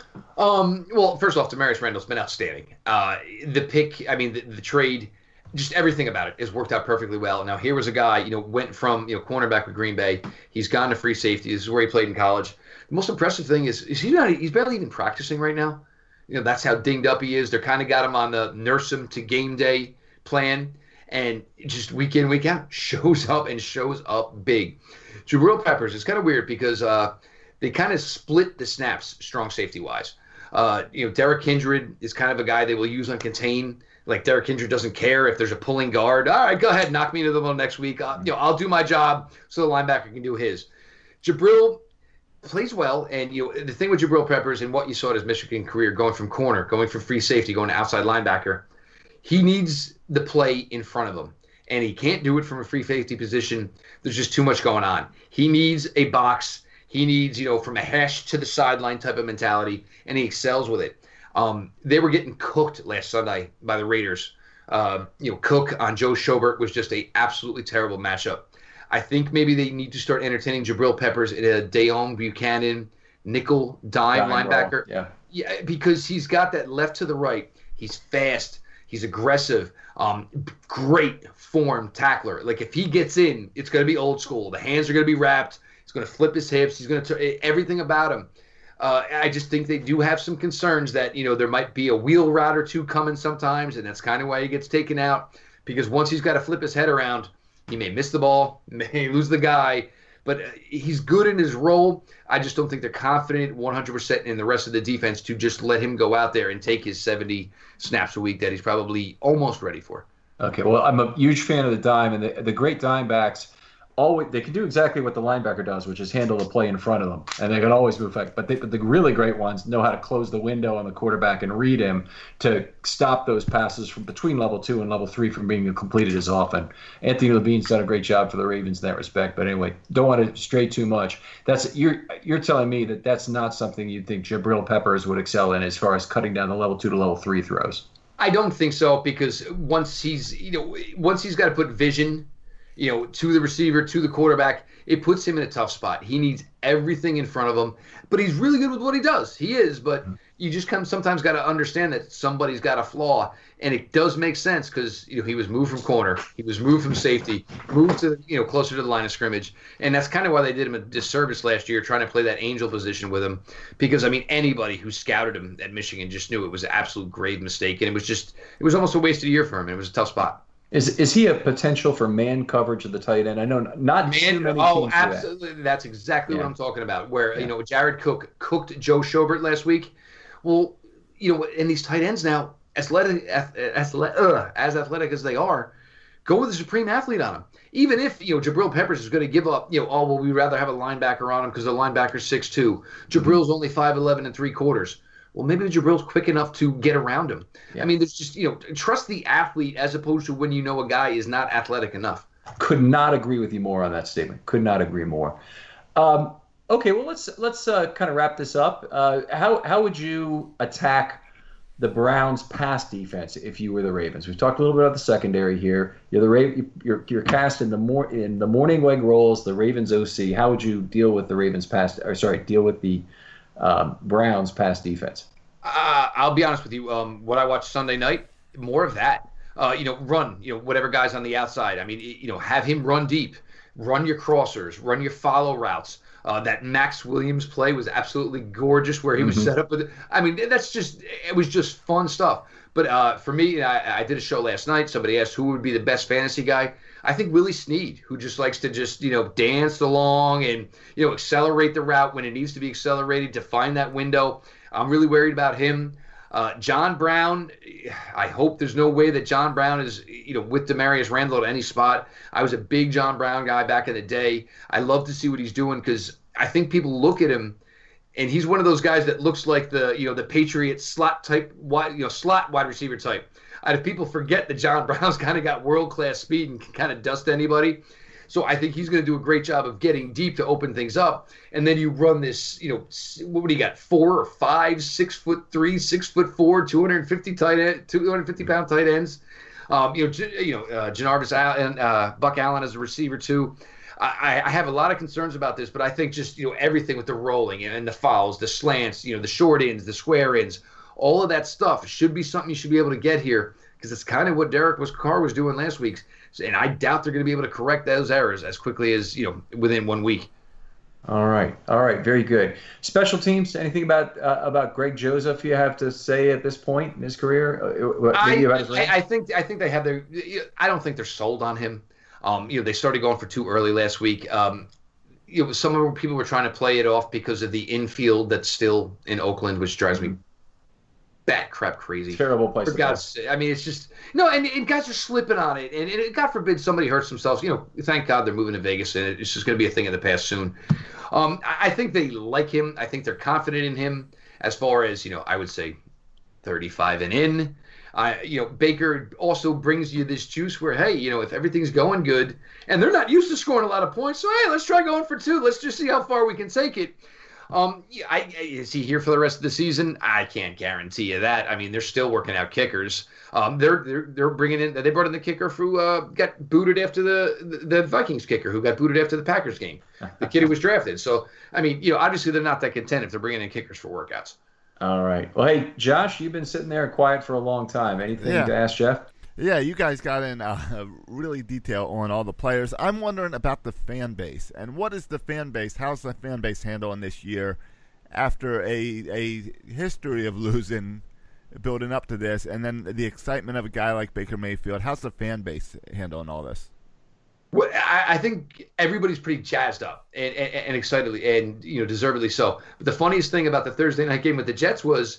Um, well, first off, Demarius Randall's been outstanding. Uh, the pick, I mean, the, the trade, just everything about it has worked out perfectly well. Now, here was a guy, you know, went from, you know, cornerback with Green Bay. He's gone to free safety. This is where he played in college. The most impressive thing is, is he's not, he's barely even practicing right now. You know, that's how dinged up he is. They're kind of got him on the nurse him to game day plan, and just week in, week out, shows up and shows up big. Jabril Peppers, it's kind of weird because uh, they kind of split the snaps strong safety-wise. Uh, you know, Derek Kindred is kind of a guy they will use on contain. Like, Derek Kindred doesn't care if there's a pulling guard. All right, go ahead, knock me into the middle next week. Uh, you know, I'll do my job so the linebacker can do his. Jabril plays well, and you know the thing with Jabril Peppers and what you saw in his Michigan career, going from corner, going from free safety, going to outside linebacker, he needs the play in front of him, and he can't do it from a free safety position. There's just too much going on. He needs a box. He needs, you know, from a hash to the sideline type of mentality, and he excels with it. Um, they were getting cooked last Sunday by the Raiders. Uh, you know, Cook on Joe Schobert was just a absolutely terrible matchup. I think maybe they need to start entertaining Jabril Peppers in a Deone Buchanan nickel dime, dime linebacker. Roll. Yeah, yeah, because he's got that left to the right. He's fast. He's aggressive. Um, great form tackler. Like, if he gets in, it's going to be old school. The hands are going to be wrapped. He's going to flip his hips. He's going to everything about him. Uh, I just think they do have some concerns that, you know, there might be a wheel route or two coming sometimes, and that's kind of why he gets taken out, because once he's got to flip his head around, he may miss the ball, may lose the guy, but he's good in his role. I just don't think they're confident one hundred percent in the rest of the defense to just let him go out there and take his seventy snaps a week that he's probably almost ready for. Okay, well, I'm a huge fan of the dime, and the, the great dime backs, always, they can do exactly what the linebacker does, which is handle the play in front of them, and they can always move back. But, they, but the really great ones know how to close the window on the quarterback and read him to stop those passes from between level two and level three from being completed as often. Anthony Levine's done a great job for the Ravens in that respect. But anyway, don't want to stray too much. That's you're you're telling me that that's not something you think Jabril Peppers would excel in as far as cutting down the level two to level three throws. I don't think so, because once he's you know once he's got to put vision, you know, to the receiver, to the quarterback, it puts him in a tough spot. He needs everything in front of him, but he's really good with what he does. He is, but you just come sometimes got to understand that somebody's got a flaw, and it does make sense because, you know, he was moved from corner, he was moved from safety, moved to, you know, closer to the line of scrimmage, and that's kind of why they did him a disservice last year, trying to play that angel position with him, because, I mean, anybody who scouted him at Michigan just knew it was an absolute grave mistake, and it was just, it was almost a wasted year for him, and it was a tough spot. Is is he a potential for man coverage of the tight end? I know not man. Too many oh, teams absolutely. That. That's exactly yeah. what I'm talking about. Where yeah. you know Jared Cook cooked Joe Schobert last week. Well, you know, and these tight ends now, athletic, athletic uh, as athletic as they are, go with a supreme athlete on them. Even if you know Jabril Peppers is going to give up, you know, oh well, we'd rather have a linebacker on him because the linebacker's six two. Jabril's mm-hmm. only five eleven and three quarters. Well, maybe Jabril's quick enough to get around him. Yeah. I mean, there's just, you know, trust the athlete as opposed to when you know a guy is not athletic enough. Could not agree with you more on that statement. Could not agree more. Um, okay, well, let's let's uh, kind of wrap this up. Uh, how how would you attack the Browns' pass defense if you were the Ravens? We've talked a little bit about the secondary here. You're the Ra- you're you're cast in the more in the morning leg roles, the Ravens O C. How would you deal with the Ravens pass? Or sorry, deal with the Um, Browns pass defense? Uh, I'll be honest with you. Um, what I watched Sunday night, more of that. Uh, you know, run, you know, whatever guys on the outside. I mean, you know, have him run deep, run your crossers, run your follow routes. Uh, that Max Williams play was absolutely gorgeous where he was mm-hmm. set up with it. I mean, that's just, it was just fun stuff. But uh, for me, I, I did a show last night. Somebody asked who would be the best fantasy guy. I think Willie Snead, who just likes to just, you know, dance along and, you know, accelerate the route when it needs to be accelerated to find that window. I'm really worried about him. Uh, John Brown, I hope there's no way that John Brown is, you know, with Demarius Randall at any spot. I was a big John Brown guy back in the day. I love to see what he's doing because I think people look at him and he's one of those guys that looks like the, you know, the Patriot slot type, wide, you know, slot wide receiver type. And if people forget that John Brown's kind of got world-class speed and can kind of dust anybody. So I think he's going to do a great job of getting deep to open things up. And then you run this, you know, what do you got? Four or five, six foot three, six foot four, two hundred fifty tight end, two hundred fifty pound tight ends. Um, you know, you know, uh, Janarvis Allen, uh, Buck Allen as a receiver too. I, I have a lot of concerns about this, but I think just, you know, everything with the rolling and the fouls, the slants, you know, the short ends, the square ends, all of that stuff should be something you should be able to get here because it's kind of what Derek was Carr was doing last week. And I doubt they're going to be able to correct those errors as quickly as, you know, within one week. All right. All right. Very good. Special teams, anything about uh, about Greg Joseph you have to say at this point in his career? Uh, I, his I, I think I think they have their – I don't think they're sold on him. Um, you know, they started going for too early last week. Um, you know, some of the people were trying to play it off because of the infield that's still in Oakland, which drives me bat crap crazy. Terrible place. For God's sake. I mean, it's just no, and, and guys are slipping on it, and, and God forbid somebody hurts themselves. You know, thank God they're moving to Vegas, and it's just going to be a thing of the past soon. Um, I, I think they like him. I think they're confident in him. As far as, you know, I would say thirty-five and in. Uh, you know, Baker also brings you this juice where, hey, you know, if everything's going good, and they're not used to scoring a lot of points, so hey, let's try going for two. Let's just see how far we can take it. Um, yeah, I, is he here for the rest of the season? I can't guarantee you that. I mean, they're still working out kickers. Um, they're they're they're bringing in. They brought in the kicker who uh, got booted after the, the the Vikings kicker who got booted after the Packers game. The kid who was drafted. So I mean, you know, obviously they're not that content if they're bringing in kickers for workouts. All right. Well, hey, Josh, you've been sitting there quiet for a long time. Anything yeah. to ask Jeff? Yeah, you guys got in uh, really detail on all the players. I'm wondering about the fan base. And what is the fan base? How's the fan base handling this year after a a history of losing, building up to this, and then the excitement of a guy like Baker Mayfield? How's the fan base handling all this? Well, I, I think everybody's pretty jazzed up and, and, and excitedly and, you know, deservedly so. But the funniest thing about the Thursday night game with the Jets was,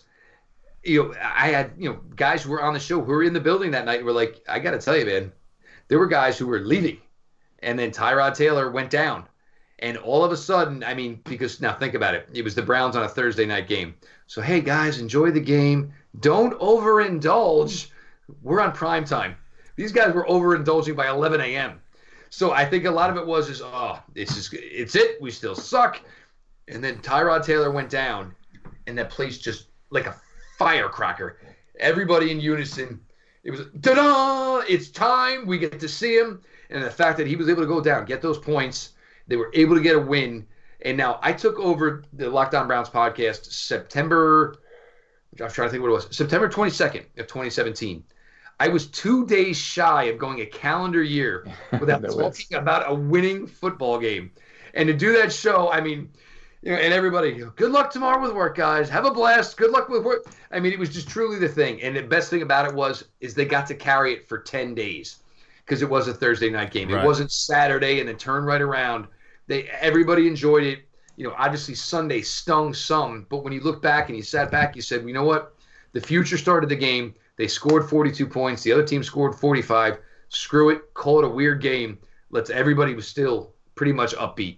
you know, I had, you know, guys who were on the show who were in the building that night and were like, I got to tell you, man, there were guys who were leaving. And then Tyrod Taylor went down. And all of a sudden, I mean, because now think about it. It was the Browns on a Thursday night game. So, hey, guys, enjoy the game. Don't overindulge. We're on prime time. These guys were overindulging by eleven a.m. So I think a lot of it was is, oh, it's just, it's it. We still suck. And then Tyrod Taylor went down, and that place just like a firecracker. Everybody in unison. It was, ta-da! It's time. We get to see him. And the fact that he was able to go down, get those points, they were able to get a win. And now I took over the Lockdown Browns podcast September, I'm trying to think what it was, September twenty-second of twenty seventeen. I was two days shy of going a calendar year without talking was. about a winning football game. And to do that show, I mean, you know, and everybody, good luck tomorrow with work, guys. Have a blast. Good luck with work. I mean, it was just truly the thing. And the best thing about it was, is they got to carry it for ten days because it was a Thursday night game. Right. It wasn't Saturday and then turn right around. They everybody enjoyed it. You know, obviously Sunday stung some, but when you look back and you sat back, you said, well, you know what? The future started the game. They scored forty-two points. The other team scored forty-five. Screw it. Call it a weird game. Let's everybody was still pretty much upbeat.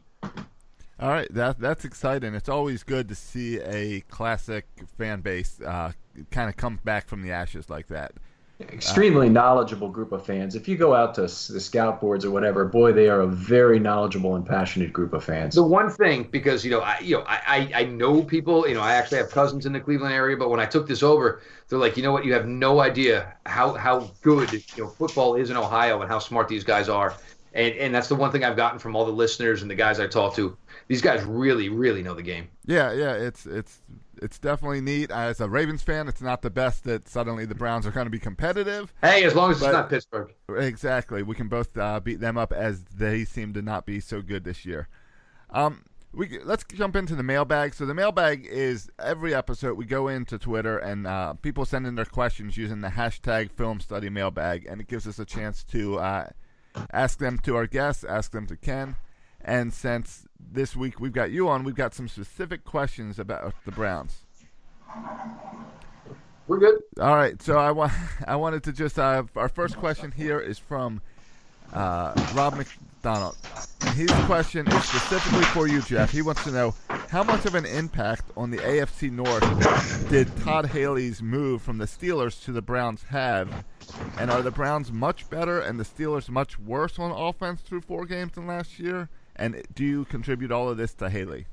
All right, that that's exciting. It's always good to see a classic fan base uh, kind of come back from the ashes like that. Extremely uh, knowledgeable group of fans. If you go out to the scout boards or whatever, boy, they are a very knowledgeable and passionate group of fans. The one thing, because you know, I you know, I I know people. You know, I actually have cousins in the Cleveland area. But when I took this over, they're like, you know what? You have no idea how how good you know football is in Ohio and how smart these guys are. And and that's the one thing I've gotten from all the listeners and the guys I talk to. These guys really, really know the game. Yeah, yeah, it's it's it's definitely neat. As a Ravens fan, it's not the best that suddenly the Browns are going to be competitive. Hey, as long as but, it's not Pittsburgh. Exactly. We can both uh, beat them up as they seem to not be so good this year. Um, we let's jump into the mailbag. So the mailbag is every episode we go into Twitter and uh, people send in their questions using the hashtag Film Study Mailbag, and it gives us a chance to uh, ask them to our guests, ask them to Ken. And since this week we've got you on, we've got some specific questions about the Browns. We're good. All right. So I want I wanted to just uh, our first question here is from uh, Rob McDonald. And his question is specifically for you, Jeff. He wants to know how much of an impact on the A F C North did Todd Haley's move from the Steelers to the Browns have, and are the Browns much better and the Steelers much worse on offense through four games than last year? And do you contribute all of this to Haley?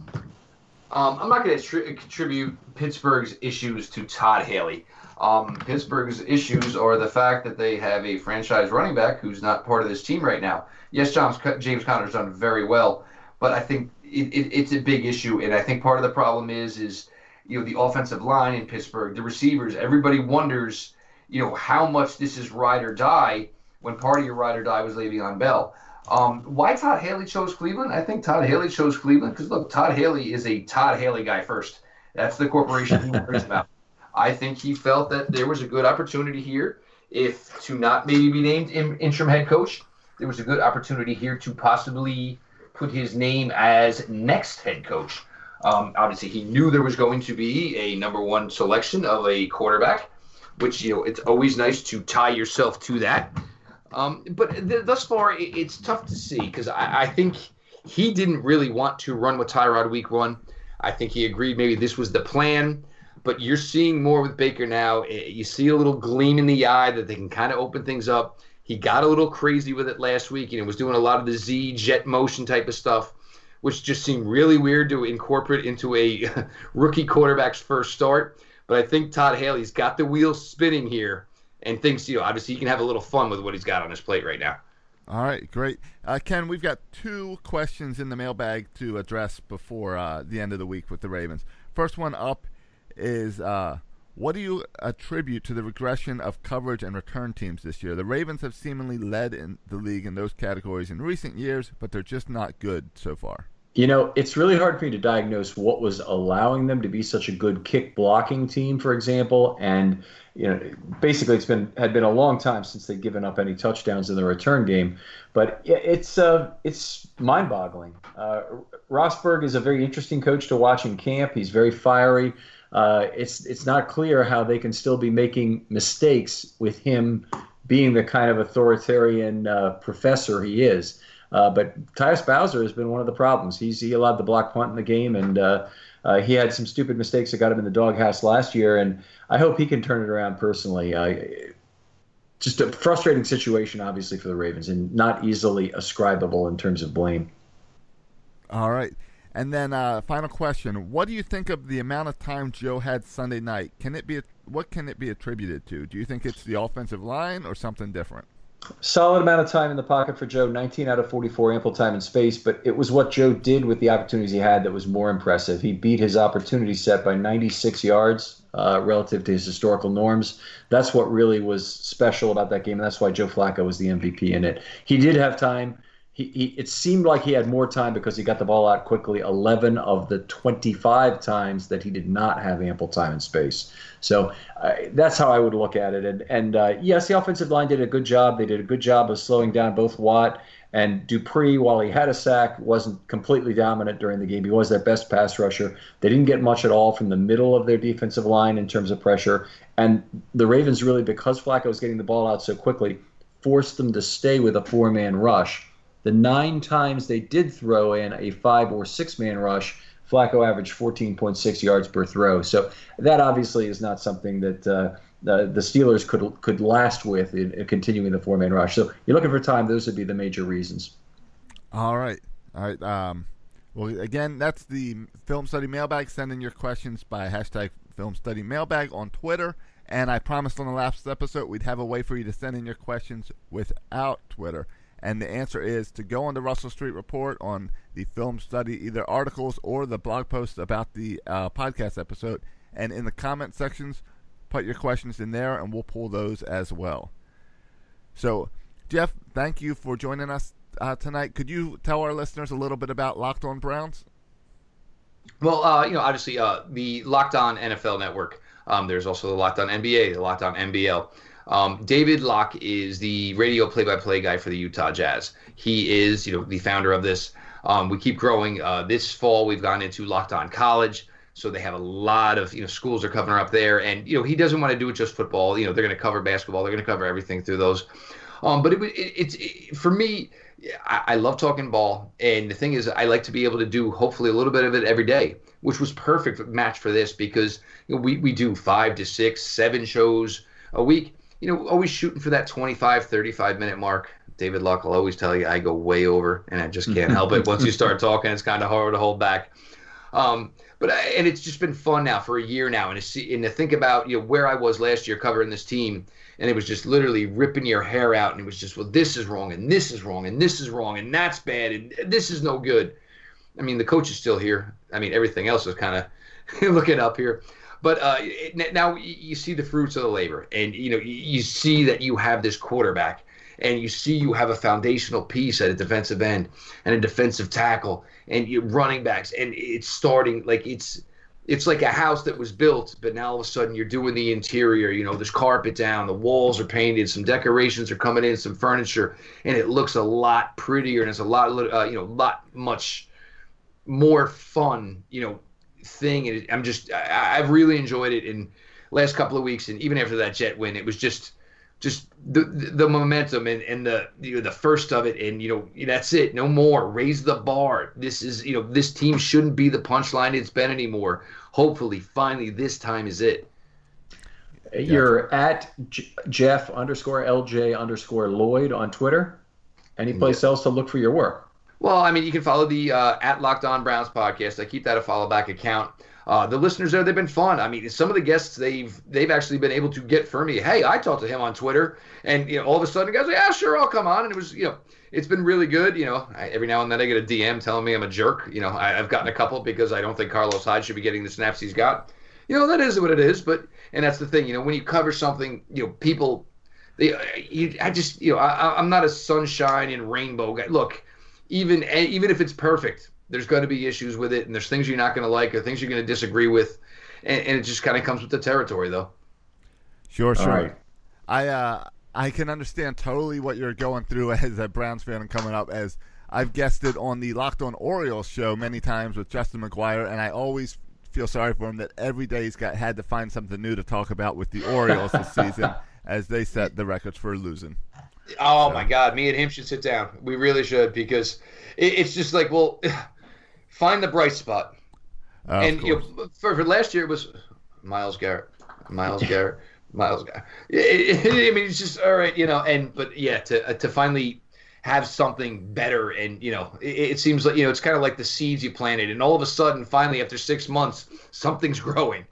Um, I'm not going to tri- contribute Pittsburgh's issues to Todd Haley. Um, Pittsburgh's issues are the fact that they have a franchise running back who's not part of this team right now. Yes, James, James Conner's done very well, but I think it, it, it's a big issue, and I think part of the problem is, is you know, the offensive line in Pittsburgh, the receivers. Everybody wonders, you know, how much this is ride or die when part of your ride or die was Le'Veon Bell. Um, why Todd Haley chose Cleveland? I think Todd Haley chose Cleveland because, look, Todd Haley is a Todd Haley guy first. That's the corporation he worries about. I think he felt that there was a good opportunity here, if to not maybe be named in, interim head coach, there was a good opportunity here to possibly put his name as next head coach. Um, obviously, he knew there was going to be a number one selection of a quarterback, which, you know, it's always nice to tie yourself to that. Um, but th- thus far, it, it's tough to see because I, I think he didn't really want to run with Tyrod week one. I think he agreed maybe this was the plan. But you're seeing more with Baker now. You see a little gleam in the eye that they can kind of open things up. He got a little crazy with it last week, and you know, was doing a lot of the Z jet motion type of stuff, which just seemed really weird to incorporate into a rookie quarterback's first start. But I think Todd Haley's got the wheels spinning here. And thinks, you know, obviously he can have a little fun with what he's got on his plate right now. All right, great. Uh, Ken, we've got two questions in the mailbag to address before uh, the end of the week with the Ravens. First one up is, uh, what do you attribute to the regression of coverage and return teams this year? The Ravens have seemingly led in the league in those categories in recent years, but they're just not good so far. You know, it's really hard for me to diagnose what was allowing them to be such a good kick blocking team, for example. And, you know, basically it's been had been a long time since they've given up any touchdowns in the return game. But it's uh, it's mind-boggling. Uh, Rosberg is a very interesting coach to watch in camp. He's very fiery. Uh, it's it's not clear how they can still be making mistakes with him being the kind of authoritarian uh, professor he is. Uh, but Tyus Bowser has been one of the problems. He's he allowed the block punt in the game, and uh, uh, he had some stupid mistakes that got him in the doghouse last year. And I hope he can turn it around personally. Uh, just a frustrating situation, obviously, for the Ravens, and not easily ascribable in terms of blame. All right. And then uh, final question. What do you think of the amount of time Joe had Sunday night? Can it be What can it be attributed to? Do you think it's the offensive line or something different? Solid amount of time in the pocket for Joe, nineteen out of forty-four, ample time and space, but it was what Joe did with the opportunities he had that was more impressive. He beat his opportunity set by ninety-six yards uh, relative to his historical norms. That's what really was special about that game, and that's why Joe Flacco was the M V P in it. He did have time. He, he it seemed like he had more time because he got the ball out quickly eleven of the twenty-five times that he did not have ample time and space. So uh, that's how I would look at it. And, and uh, yes, the offensive line did a good job. They did a good job of slowing down both Watt and Dupree. While he had a sack, wasn't completely dominant during the game. He was their best pass rusher. They didn't get much at all from the middle of their defensive line in terms of pressure. And the Ravens really, because Flacco was getting the ball out so quickly, forced them to stay with a four-man rush. The nine times they did throw in a five- or six-man rush, Flacco averaged fourteen point six yards per throw. So that obviously is not something that uh, the, the Steelers could could last with in, in continuing the four-man rush. So you're looking for time. Those would be the major reasons. All right. All right. Um, well, again, that's the Film Study Mailbag. Send in your questions by hashtag Film Study Mailbag on Twitter. And I promised on the last episode we'd have a way for you to send in your questions without Twitter. And the answer is to go on the Russell Street Report on the film study, either articles or the blog posts about the uh, podcast episode. And in the comment sections, put your questions in there, and we'll pull those as well. So, Jeff, thank you for joining us uh, tonight. Could you tell our listeners a little bit about Locked On Browns? Well, uh, you know, obviously uh, the Locked On N F L Network. Um, there's also the Locked On N B A, the Locked On N B L. Um, David Locke is the radio play-by-play guy for the Utah Jazz. He is, you know, the founder of this. Um, we keep growing. Uh, this fall, we've gone into Locked On College, so they have a lot of, you know, schools are covering up there. And, you know, he doesn't want to do it just football. You know, they're going to cover basketball. They're going to cover everything through those. Um, but it, it, it's it, for me, I, I love talking ball. And the thing is, I like to be able to do hopefully a little bit of it every day, which was perfect match for this because, you know, we, we do five to six, seven shows a week. You know, always shooting for that twenty-five, thirty-five minute mark. David Luck will always tell you I go way over, and I just can't help it. Once you start talking, it's kind of hard to hold back. Um, but I, and it's just been fun now for a year now, and to see and to think about, you know, where I was last year covering this team, and it was just literally ripping your hair out, and it was just, well, this is wrong, and this is wrong, and this is wrong, and that's bad, and this is no good. I mean, the coach is still here. I mean, everything else is kind of looking up here. But uh, it, now you see the fruits of the labor, and you know you see that you have this quarterback, and you see you have a foundational piece at a defensive end and a defensive tackle, and you running backs, and it's starting like it's it's like a house that was built, but now all of a sudden you're doing the interior. You know, there's carpet down, the walls are painted, some decorations are coming in, some furniture, and it looks a lot prettier, and it's a lot, uh, you know, lot much more fun, you know. Thing and I'm just I, I've really enjoyed it in last couple of weeks, and even after that Jet win, it was just just the the momentum and, and the you know the first of it, and you know that's it, no more, raise the bar. This is you know this team shouldn't be the punchline it's been anymore. Hopefully finally this time is it. You're at J- Jeff underscore L J underscore Lloyd on Twitter. Any place else to look for your work? Well, I mean, you can follow the uh, at Locked On Browns podcast. I keep that a follow back account. Uh, the listeners there, they've been fun. I mean, some of the guests they've they've actually been able to get for me. Hey, I talked to him on Twitter, and you know, all of a sudden, the guys like, yeah, sure, I'll come on. And it was, you know, it's been really good. You know, I, every now and then I get a D M telling me I'm a jerk. You know, I, I've gotten a couple because I don't think Carlos Hyde should be getting the snaps he's got. You know, that is what it is. But and that's the thing. You know, when you cover something, you know, people, they, you, I just, you know, I, I'm not a sunshine and rainbow guy. Look. Even even if it's perfect, there's going to be issues with it, and there's things you're not going to like or things you're going to disagree with, and, and it just kind of comes with the territory, though. Sure, sure. Right. I uh, I can understand totally what you're going through as a Browns fan and coming up, as I've guested on the Locked On Orioles show many times with Justin McGuire, and I always feel sorry for him that every day he's got had to find something new to talk about with the Orioles this season as they set the records for losing. Oh, so. my God. Me and him should sit down. We really should, because it, it's just like, well, find the bright spot. Uh, and you know, for, for last year, it was Myles Garrett. Myles Garrett. Myles Garrett. It, it, I mean, it's just, all right, you know, and, but yeah, to uh, to finally have something better, and, you know, it, it seems like, you know, it's kind of like the seeds you planted, and all of a sudden, finally, after six months, something's growing.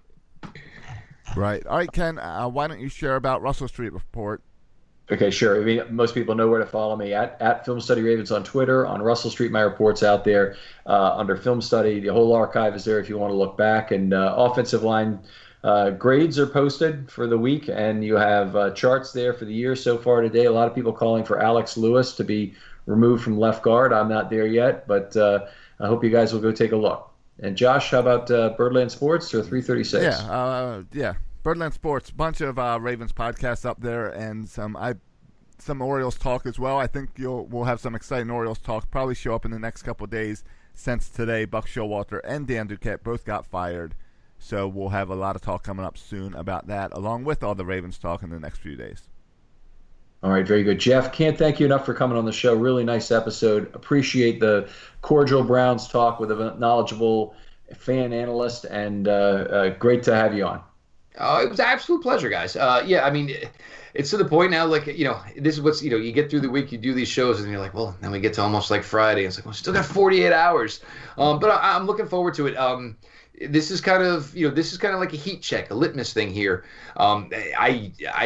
Right. All right, Ken, uh, why don't you share about Russell Street Report? Okay, sure. I mean, most people know where to follow me at, at Film Study Ravens on Twitter, on Russell Street. My report's out there uh, under Film Study. The whole archive is there if you want to look back. And uh, offensive line uh, grades are posted for the week, and you have uh, charts there for the year so far today. A lot of people calling for Alex Lewis to be removed from left guard. I'm not there yet, but uh, I hope you guys will go take a look. And Josh, how about uh, Birdland Sports or three thirty-six? Yeah, uh, yeah. Birdland Sports, bunch of uh, Ravens podcasts up there, and some I, some Orioles talk as well. I think you'll we'll have some exciting Orioles talk probably show up in the next couple of days. Since today, Buck Showalter and Dan Duquette both got fired, so we'll have a lot of talk coming up soon about that, along with all the Ravens talk in the next few days. All right, very good. Jeff, can't thank you enough for coming on the show. Really nice episode. Appreciate the cordial Browns talk with a knowledgeable fan analyst, and uh, uh, great to have you on. Oh, it was an absolute pleasure, guys. Uh, yeah, I mean, it's to the point now, like, you know, this is what's, you know, you get through the week, you do these shows, and you're like, well, now we get to almost like Friday. It's like, well, still got forty-eight hours. Um, but I, I'm looking forward to it. Um, this is kind of, you know, this is kind of like a heat check, a litmus thing here. Um, I, I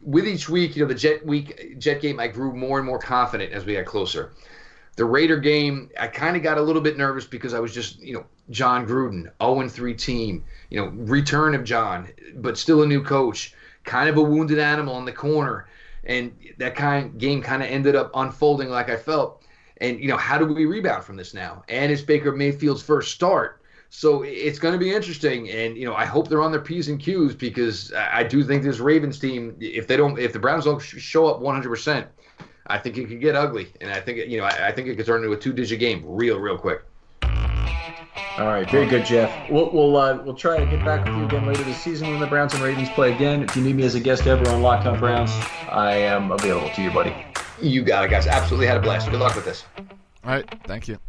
with each week, you know, the Jet week, Jet game, I grew more and more confident as we got closer. The Raider game, I kind of got a little bit nervous because I was just, you know, John Gruden, oh and three team, you know, return of John, but still a new coach, kind of a wounded animal in the corner. And that kind of game kind of ended up unfolding like I felt. And, you know, how do we rebound from this now? And it's Baker Mayfield's first start. So it's going to be interesting. And, you know, I hope they're on their P's and Q's, because I do think this Ravens team, if they don't, if the Browns don't show up one hundred percent, I think it could get ugly. And I think, you know, I, I think it could turn into a two-digit game real, real quick. All right, very good, Jeff. We'll we'll uh, we'll try to get back with you again later this season when the Browns and Ravens play again. If you need me as a guest ever on Locked On Browns, I am available to you, buddy. You got it, guys. Absolutely had a blast. Good luck with this. All right, thank you.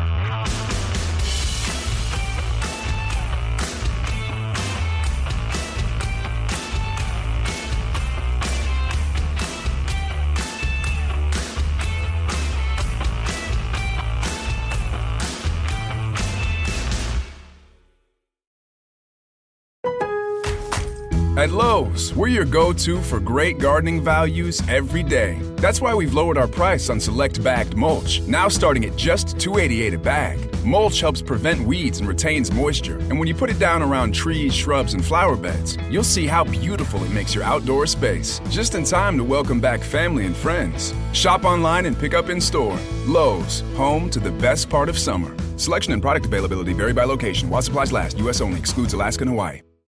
At Lowe's, we're your go-to for great gardening values every day. That's why we've lowered our price on select bagged mulch, now starting at just two dollars and eighty-eight cents a bag. Mulch helps prevent weeds and retains moisture, and when you put it down around trees, shrubs, and flower beds, you'll see how beautiful it makes your outdoor space, just in time to welcome back family and friends. Shop online and pick up in store. Lowe's, home to the best part of summer. Selection and product availability vary by location. While supplies last, U S only. Excludes Alaska and Hawaii.